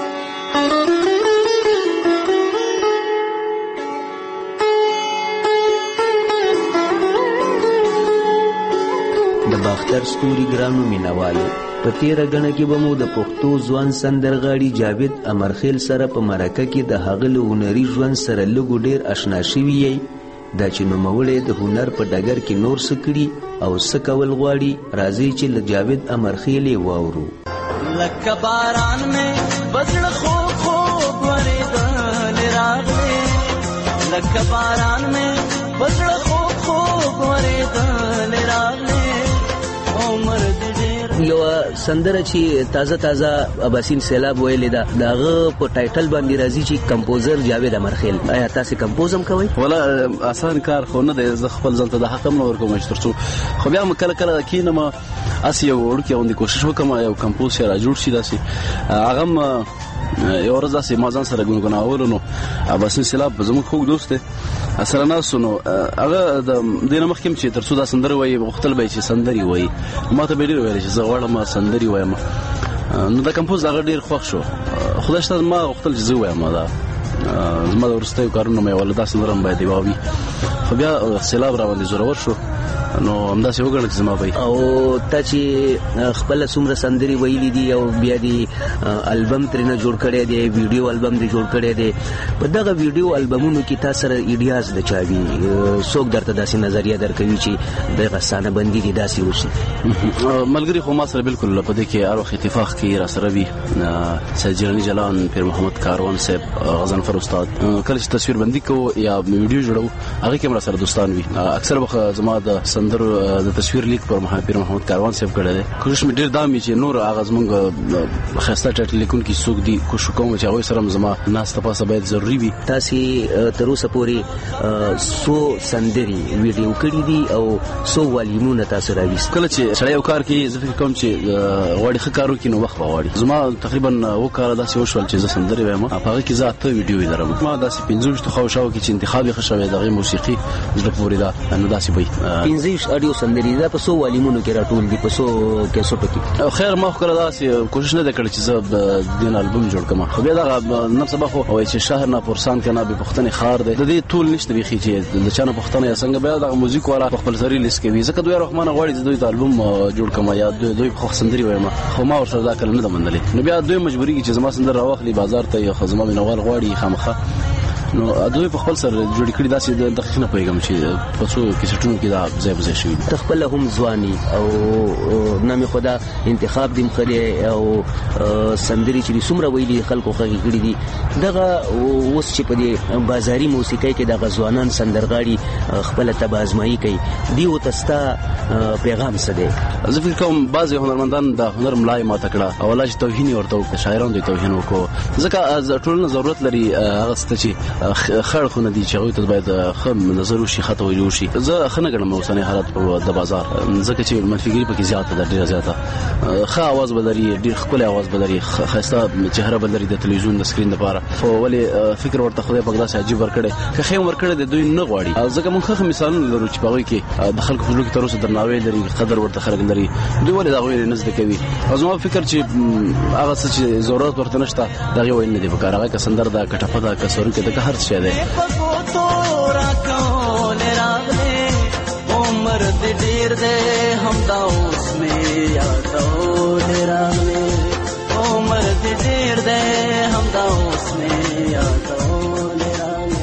د باختر ستوري ګرانو مینوالو، په تیره ګڼه کې به مو د پښتو ځوان سندرغاړي جاوید امرخیل سره په مرکه کې د هغه له هنري ژوند سره لږ ډېر اشنا شوي یئ. دا چې نوموړی د هنر په ډګر کې نور څه کړي او څه کول غواړي، راځئ چې له جاوید امرخیل یې واورو. لکه باران مې بزړه خوږ خوږ ورېدلې راغلې، لکه باران مې بزړه خوږ خوږ ورېدلې راغلې. یو سندره چې تازه اباسین سیلاب ویلې ده، داغه په ټایټل باندې راځي چې کمپوزر جاوید امرخیل. آیا تاسو کمپوز هم کوئ؟ ولا آسان کار خو نه دی، زه خپل ځان ته د حق هم نه ورکوم چې ترڅو خو بیا کله کله کینم اسی یو وړوکی غوندې کوشش وکړم یو کمپوز شي راجوړ شي. داسې هغه هم یو ورځ داسې ما ځان سره ګنګناولو نو اباسین سیلاب زموږ خوږ دوست دی سره ناستو نو هغه د دې نه مخکې چې تر څو دا سندره وایي غوښتل به یې چې سندرې وایي. ما ته به ډېر ویل چې زه غواړم سندرې وایم. نو دا کمپوز هغه ډېر خوښ شو. خدای شته ما غوښتل چې زه وایم، دا زما د وروستیو کارونو مې ولا دا سندره هم باید واوري. خو بیا سیلاب راوندې زورور شو نو همداسې وګڼه چې زما به او تا چې خپله څومره سندرې ویلي دي او بیا دې البم ترېنه جوړ کړی دی، ویډیو البم دې جوړ کړی دی. په دغه ویډیو البمونو کې تا سره ایډیاز د چا وي؟ څوک درته داسې نظریه درکوي چې دغه ستانه بندي دې داسې وشي؟ ملګري خو ما سره بالکل په دې کې هر وخت اتفاق کوي را سره وي. سید جیلاني جلان، پیر محمد کاروان صاحب، غضنفر استاد، کله چې تصویر بندي کوو یا ویډیو جوړو هغې کې هم را سره دوستان وي. اکثر وخت زما د سندرو د تصویر لیک پر پیر محمد کاروان صاحب کړی دی. کوشش مې ډېر دا وي چې نور هغه زموږ ښایسته ټایټل لیکونکي څوک دي کوشش کوم چې هغوی سره هم زما ناسته پاسه باید ضروري وي. تاسې تر اوسه پورې څو سندرې ویډیو کړي دي او څو والیمونه تاسو راویست؟ کله چې سړی یو کار کوي زه فکر کوم چې غواړي ښه کار وکړي نو وخت به غواړي. زما تقریبا 2 کاله داسې وشول چې زه سندرې وایم، په هغې کې زه 8 ویډیوې لرم. ما داسې 15 خواوشاو کې چې انتخاب یې ښه شوی د هغې موسیقي زړه پورې ده نو داسې به 15 اډیو سندرې دا په څو والیمونو کې راټول دي، په څو کیسټو کې؟ خیر ما خو کله داسې کوشش نه دی کړی چې زه دین البم جوړ کړم. خو بیا دغه نن سبا خو وایي چې شهر نه پرسان کنه به پښتنې خار دی، د دې ټول نشته بیخي چې د چا نه پښتنه یا څنګه بیا دغه موزیک والا په خپل سری لیست کوي. ځکه دوی رحمانه غواړي چې دوی ته البم جوړ کړم یا دوی خو سندرې وایم، خو ما ورسره دا کله نه ده منلې. نو بیا دوی مجبوري چې زما سندر راوخلي بازار ته یا زما مینوال غواړي خامخه نو دوی په خپل سره جوړ کړي. داسې دقیق نه پوهېږم چې په څو کیسټونو کې دا ځای په ځای شوي. ته خپله هم ځواني او نامې خدا انتخاب دې ښه دی او سندرې چې دي څومره ویلي خلکو خوښې کړي دي. دغه اوس چې په دې بازاري موسیقۍ کې دغه ځوانان سندرغاړي خپله طبع ازمایي کوي، دې ورته ستا پیغام څه دی؟ زه فکر کوم بعضې هنرمندان د هنر ملا یې ماته کړه او الله چې توهین یې ورته وکړه، شاعرانو ته یې توهین وکړو. ځکه ټولنه ضرورت لري هغه څه ته چې خړ خو نه دي چې هغوی ته باید ښه نظر وشي، ښه توجه وشي. زه ښه نه ګڼم اوسنی حالت د بازار، ځکه چې منفیګري پکې زیاته ده، ډېره زیاته. ښه اواز به لري، ډېر ښکلی اواز به لري، ښایسته چهره به لري د تلویزیون د سکرین لپاره. خو ولې فکر ورته خدای پاک داسې عجیب ورکړی که ښه یې ورکړی دی دوی نه غواړي. ځکه موږ ښه مثالونه لرو چې په هغوی کې د خلکو په زړه کې تر اوسه درناوی لري، قدر ورته خلک لري. دوی ولې د هغوی نه زده کوي؟ او زما فکر چې هغه څه چې ضرورت ورته نشته د هغې ویل نه دي پکار. هغه که سندره ده که ټپه ده که سرونکی ده که هر څه دی. عمر دې ډېر دی همدا اوس مې یادول راغلی عمر دې ډېر دی همدا اوس مې یادول راغلی.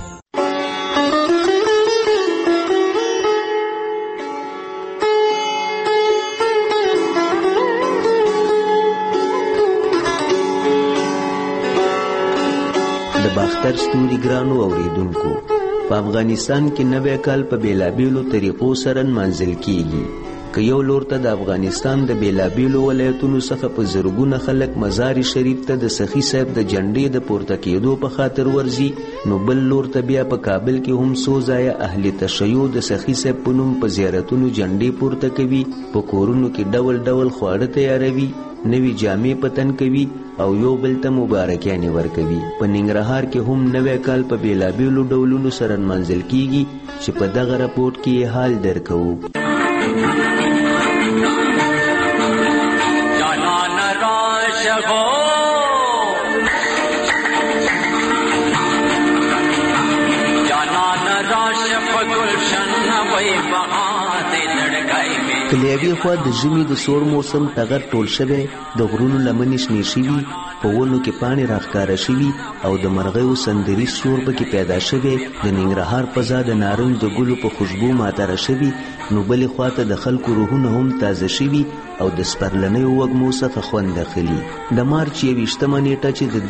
د باختر ستوري ګرانو اوریدونکو، په افغانستان کې نوی کال په بیلابیلو طریقو سره نمانځل کیږي. که یو لور ته د افغانستان د بیلابیلو ولایتونو څخه په زرګونه خلک مزار شریف ته د سخي صاحب د جنډې د پورته کېدو په خاطر ورځي، نو بل لور ته بیا په کابل کې هم څو ځایه اهل تشیع د سخي صاحب په نوم په زیارتونو جنډې پورته کوي، په کورونو کې ډول ډول خواړه تیاروي، نوی جامې په تن کوي او یو بل ته مبارکیانې ورکوي. په ننګرهار کې هم نوی کال په بیلابیلو ډولونو سره نمانځل کیږي چې په دغه رپورټ کې یې حال درکوو. کلیوي خوا د ژمي د سوړ موسم ټغر ټول شوی، د غرونو لمنې شنې شوي، په ونو کې پاڼې راښکاره شوي او د مرغیو سندریز شور پکې پیدا شوی. د ننګرهار فضا د نارنج د ګلو په خوشبو معطره شوي، نو بلې خواته د خلکو روحونه هم تازه شوي او د سپرلنیو وږمو څخه خوند اخلي. د مارچ 21مه نیټه چې د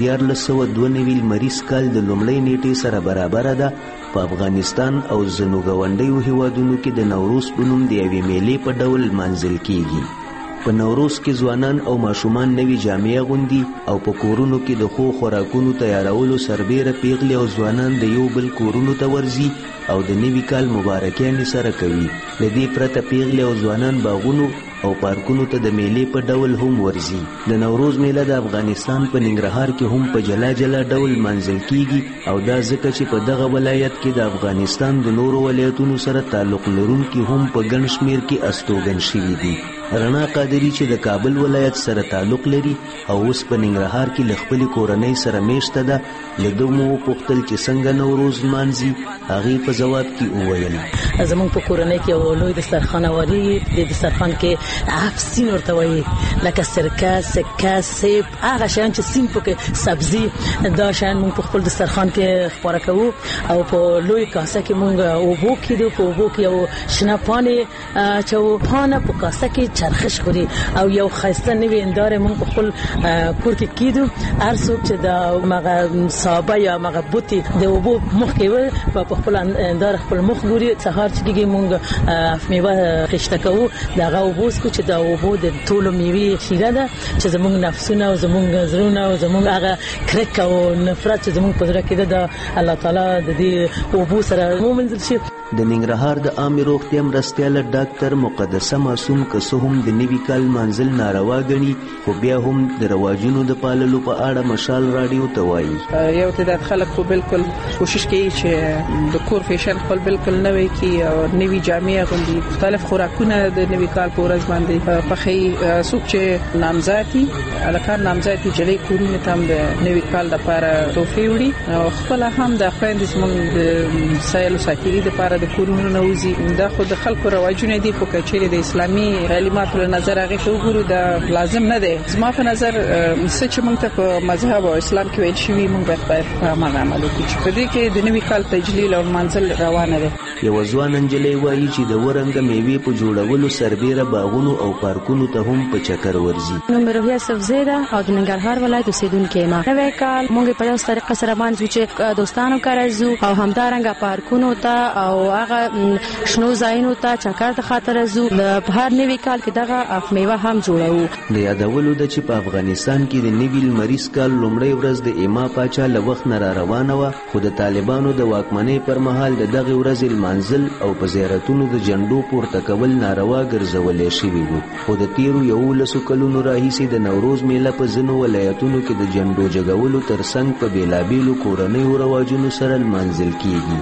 1492 لمریز کال د لومړۍ نیټې سره برابره ده، په افغانستان او ځینو ګاونډیو هیوادونو کې د نوروز په نوم د یوې میلې په ډول لمانځل کیږي. په نوروز کې ځوانان او ماشومان نوي جامې اغوندي او په کورونو کې د ښو خوراکونو تیارولو سربیره پیغلې او ځوانان د یو بل کورونو ته ورځي او د نوي کال مبارکیانې سره کوي. له دې پرته پیغلې او ځوانان باغونو او پارکونو ته د میلې په ډول هم ورځي. د نوروز میله د افغانستان په ننګرهار کې هم په جلا جلا ډول منځل کیږي او دا ځکه چې په دغه ولایت کې د افغانستان د نورو ولایتونو سره تعلق لرونکي هم په ګڼ شمیر کې استوګن شوي دي. رڼا قادری چې د کابل ولایت سره تعلق لري او اوس په ننګرهار کې له خپلې کورنۍ سره میشته ده، له ده مو وپوښتل چې څنګه نوروز لمانځي. هغې په ځواب کې وویل: زموږ په کورنۍ کې یو لوی دسترخوان اوري، د دسترخوان کې سین ورته وایي، لکه سرکه، سکه، سیب، هغه شیان چې سین پکې سبزي، دا شیان موږ په خپل دسترخوان کې خپاره کوو او په لوی کاسه کې موږ اوبو کېدو، په اوبو کې یو شنه پانې اچوو، پانه په کاسه کې چرخش خوري او یو ښایسته نوې هنداره موږ په خپل کور کې کېدو. هر څوک چې د مغه صحابه یا مغه بوتي د اوبو مخ کې و په خپل هنداره خپل مخ ګوري، سهار چې کېږي موږ میوه خشته کوو، دغه اوبو چې د اوبو د ټولو میوې خیره ده چې زموږ نفسونه او زموږ زړونه او زموږ هغه کرک او نفرت چې زموږ په زړه کې ده، د الله تعالی د دې اوبو سره ومنځل شي. د ننګرهار د عامې روغتیا مرستیاله ډاکټر مقدسه معصوم که څه هم د نوي کال منځل ناروا ګڼي، خو بیا هم د رواجونو د پاللو په اړه مشال راډیو ته وایي: یو تعداد خلک خو بالکل کوشش کوي چې د کور فیشن خپل بالکل نوی کی او نوی جامې اغوندي، مختلف خوراکونه د نوي کال په ورځ باندې پخې. څوک چې نامزادي الکان نامزادي جلې کورونه تم د نوي کال لپاره توفي وړي او خپل هم د خويندې زموږ د سایل ساتيري لپاره د کورونو نوځي. دا خو د خلکو رواجونه دي، خو کچېره د اسلامي تعلیماتو له نظر هغه ته وګورو دا لازم نه دی. زما په نظر چې موږ ته په مذهب او اسلام کې ویل شوی موږ باید په عمل وکړو چې په دې کې د نوي کال تجلیل او منزل روانه ده. یو ځوان انجلۍ وایي چې د ورنګ میوې په جوړولو سربیره باغونو او پارکونو ته هم په چکر ورځي. نوم روحیه صفزیده او د ننګرهار ولایت اوسیدونکې یم. نوی کال موږ په یو طریقه سره باندې چې دوستانو کره ځو او همدارنګه پارکونو ته او هغه شنو ځایونو ته چکر ته خاطر ځو. په هر نوي کال کې دغه میوه هم جوړو. د یادولو د چې په افغانستان کې د نوي لمریز کال لومړۍ ورځ د ایما پاچا له وخت نه را روانه وه، خو د طالبانو د واکمنۍ پر مهال د دغه ورځې لمانځل او په زیارتونو د جنډو پورته کول ناروا ګرځولې شوي وو. خو د تیرو 11 کلونو راهیسې د نوروز میله په ځینو ولایتونو کې د جنډو جګولو ترڅنګ په بېلابېلو کورنیو رواجونو سره لمانځل کیږي.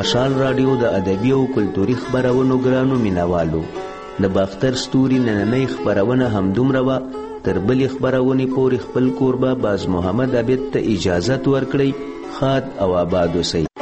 مشال رادیو د ادبي او کلتوري خبرونو ګرانو مینوالو د باختر ستوري نننۍ خبرونه همدومره وه. تر بلې خبرونې پورې خپل کوربه باز محمد عبید ته اجازت ورکړئ. ښاد او آباد اوسئ.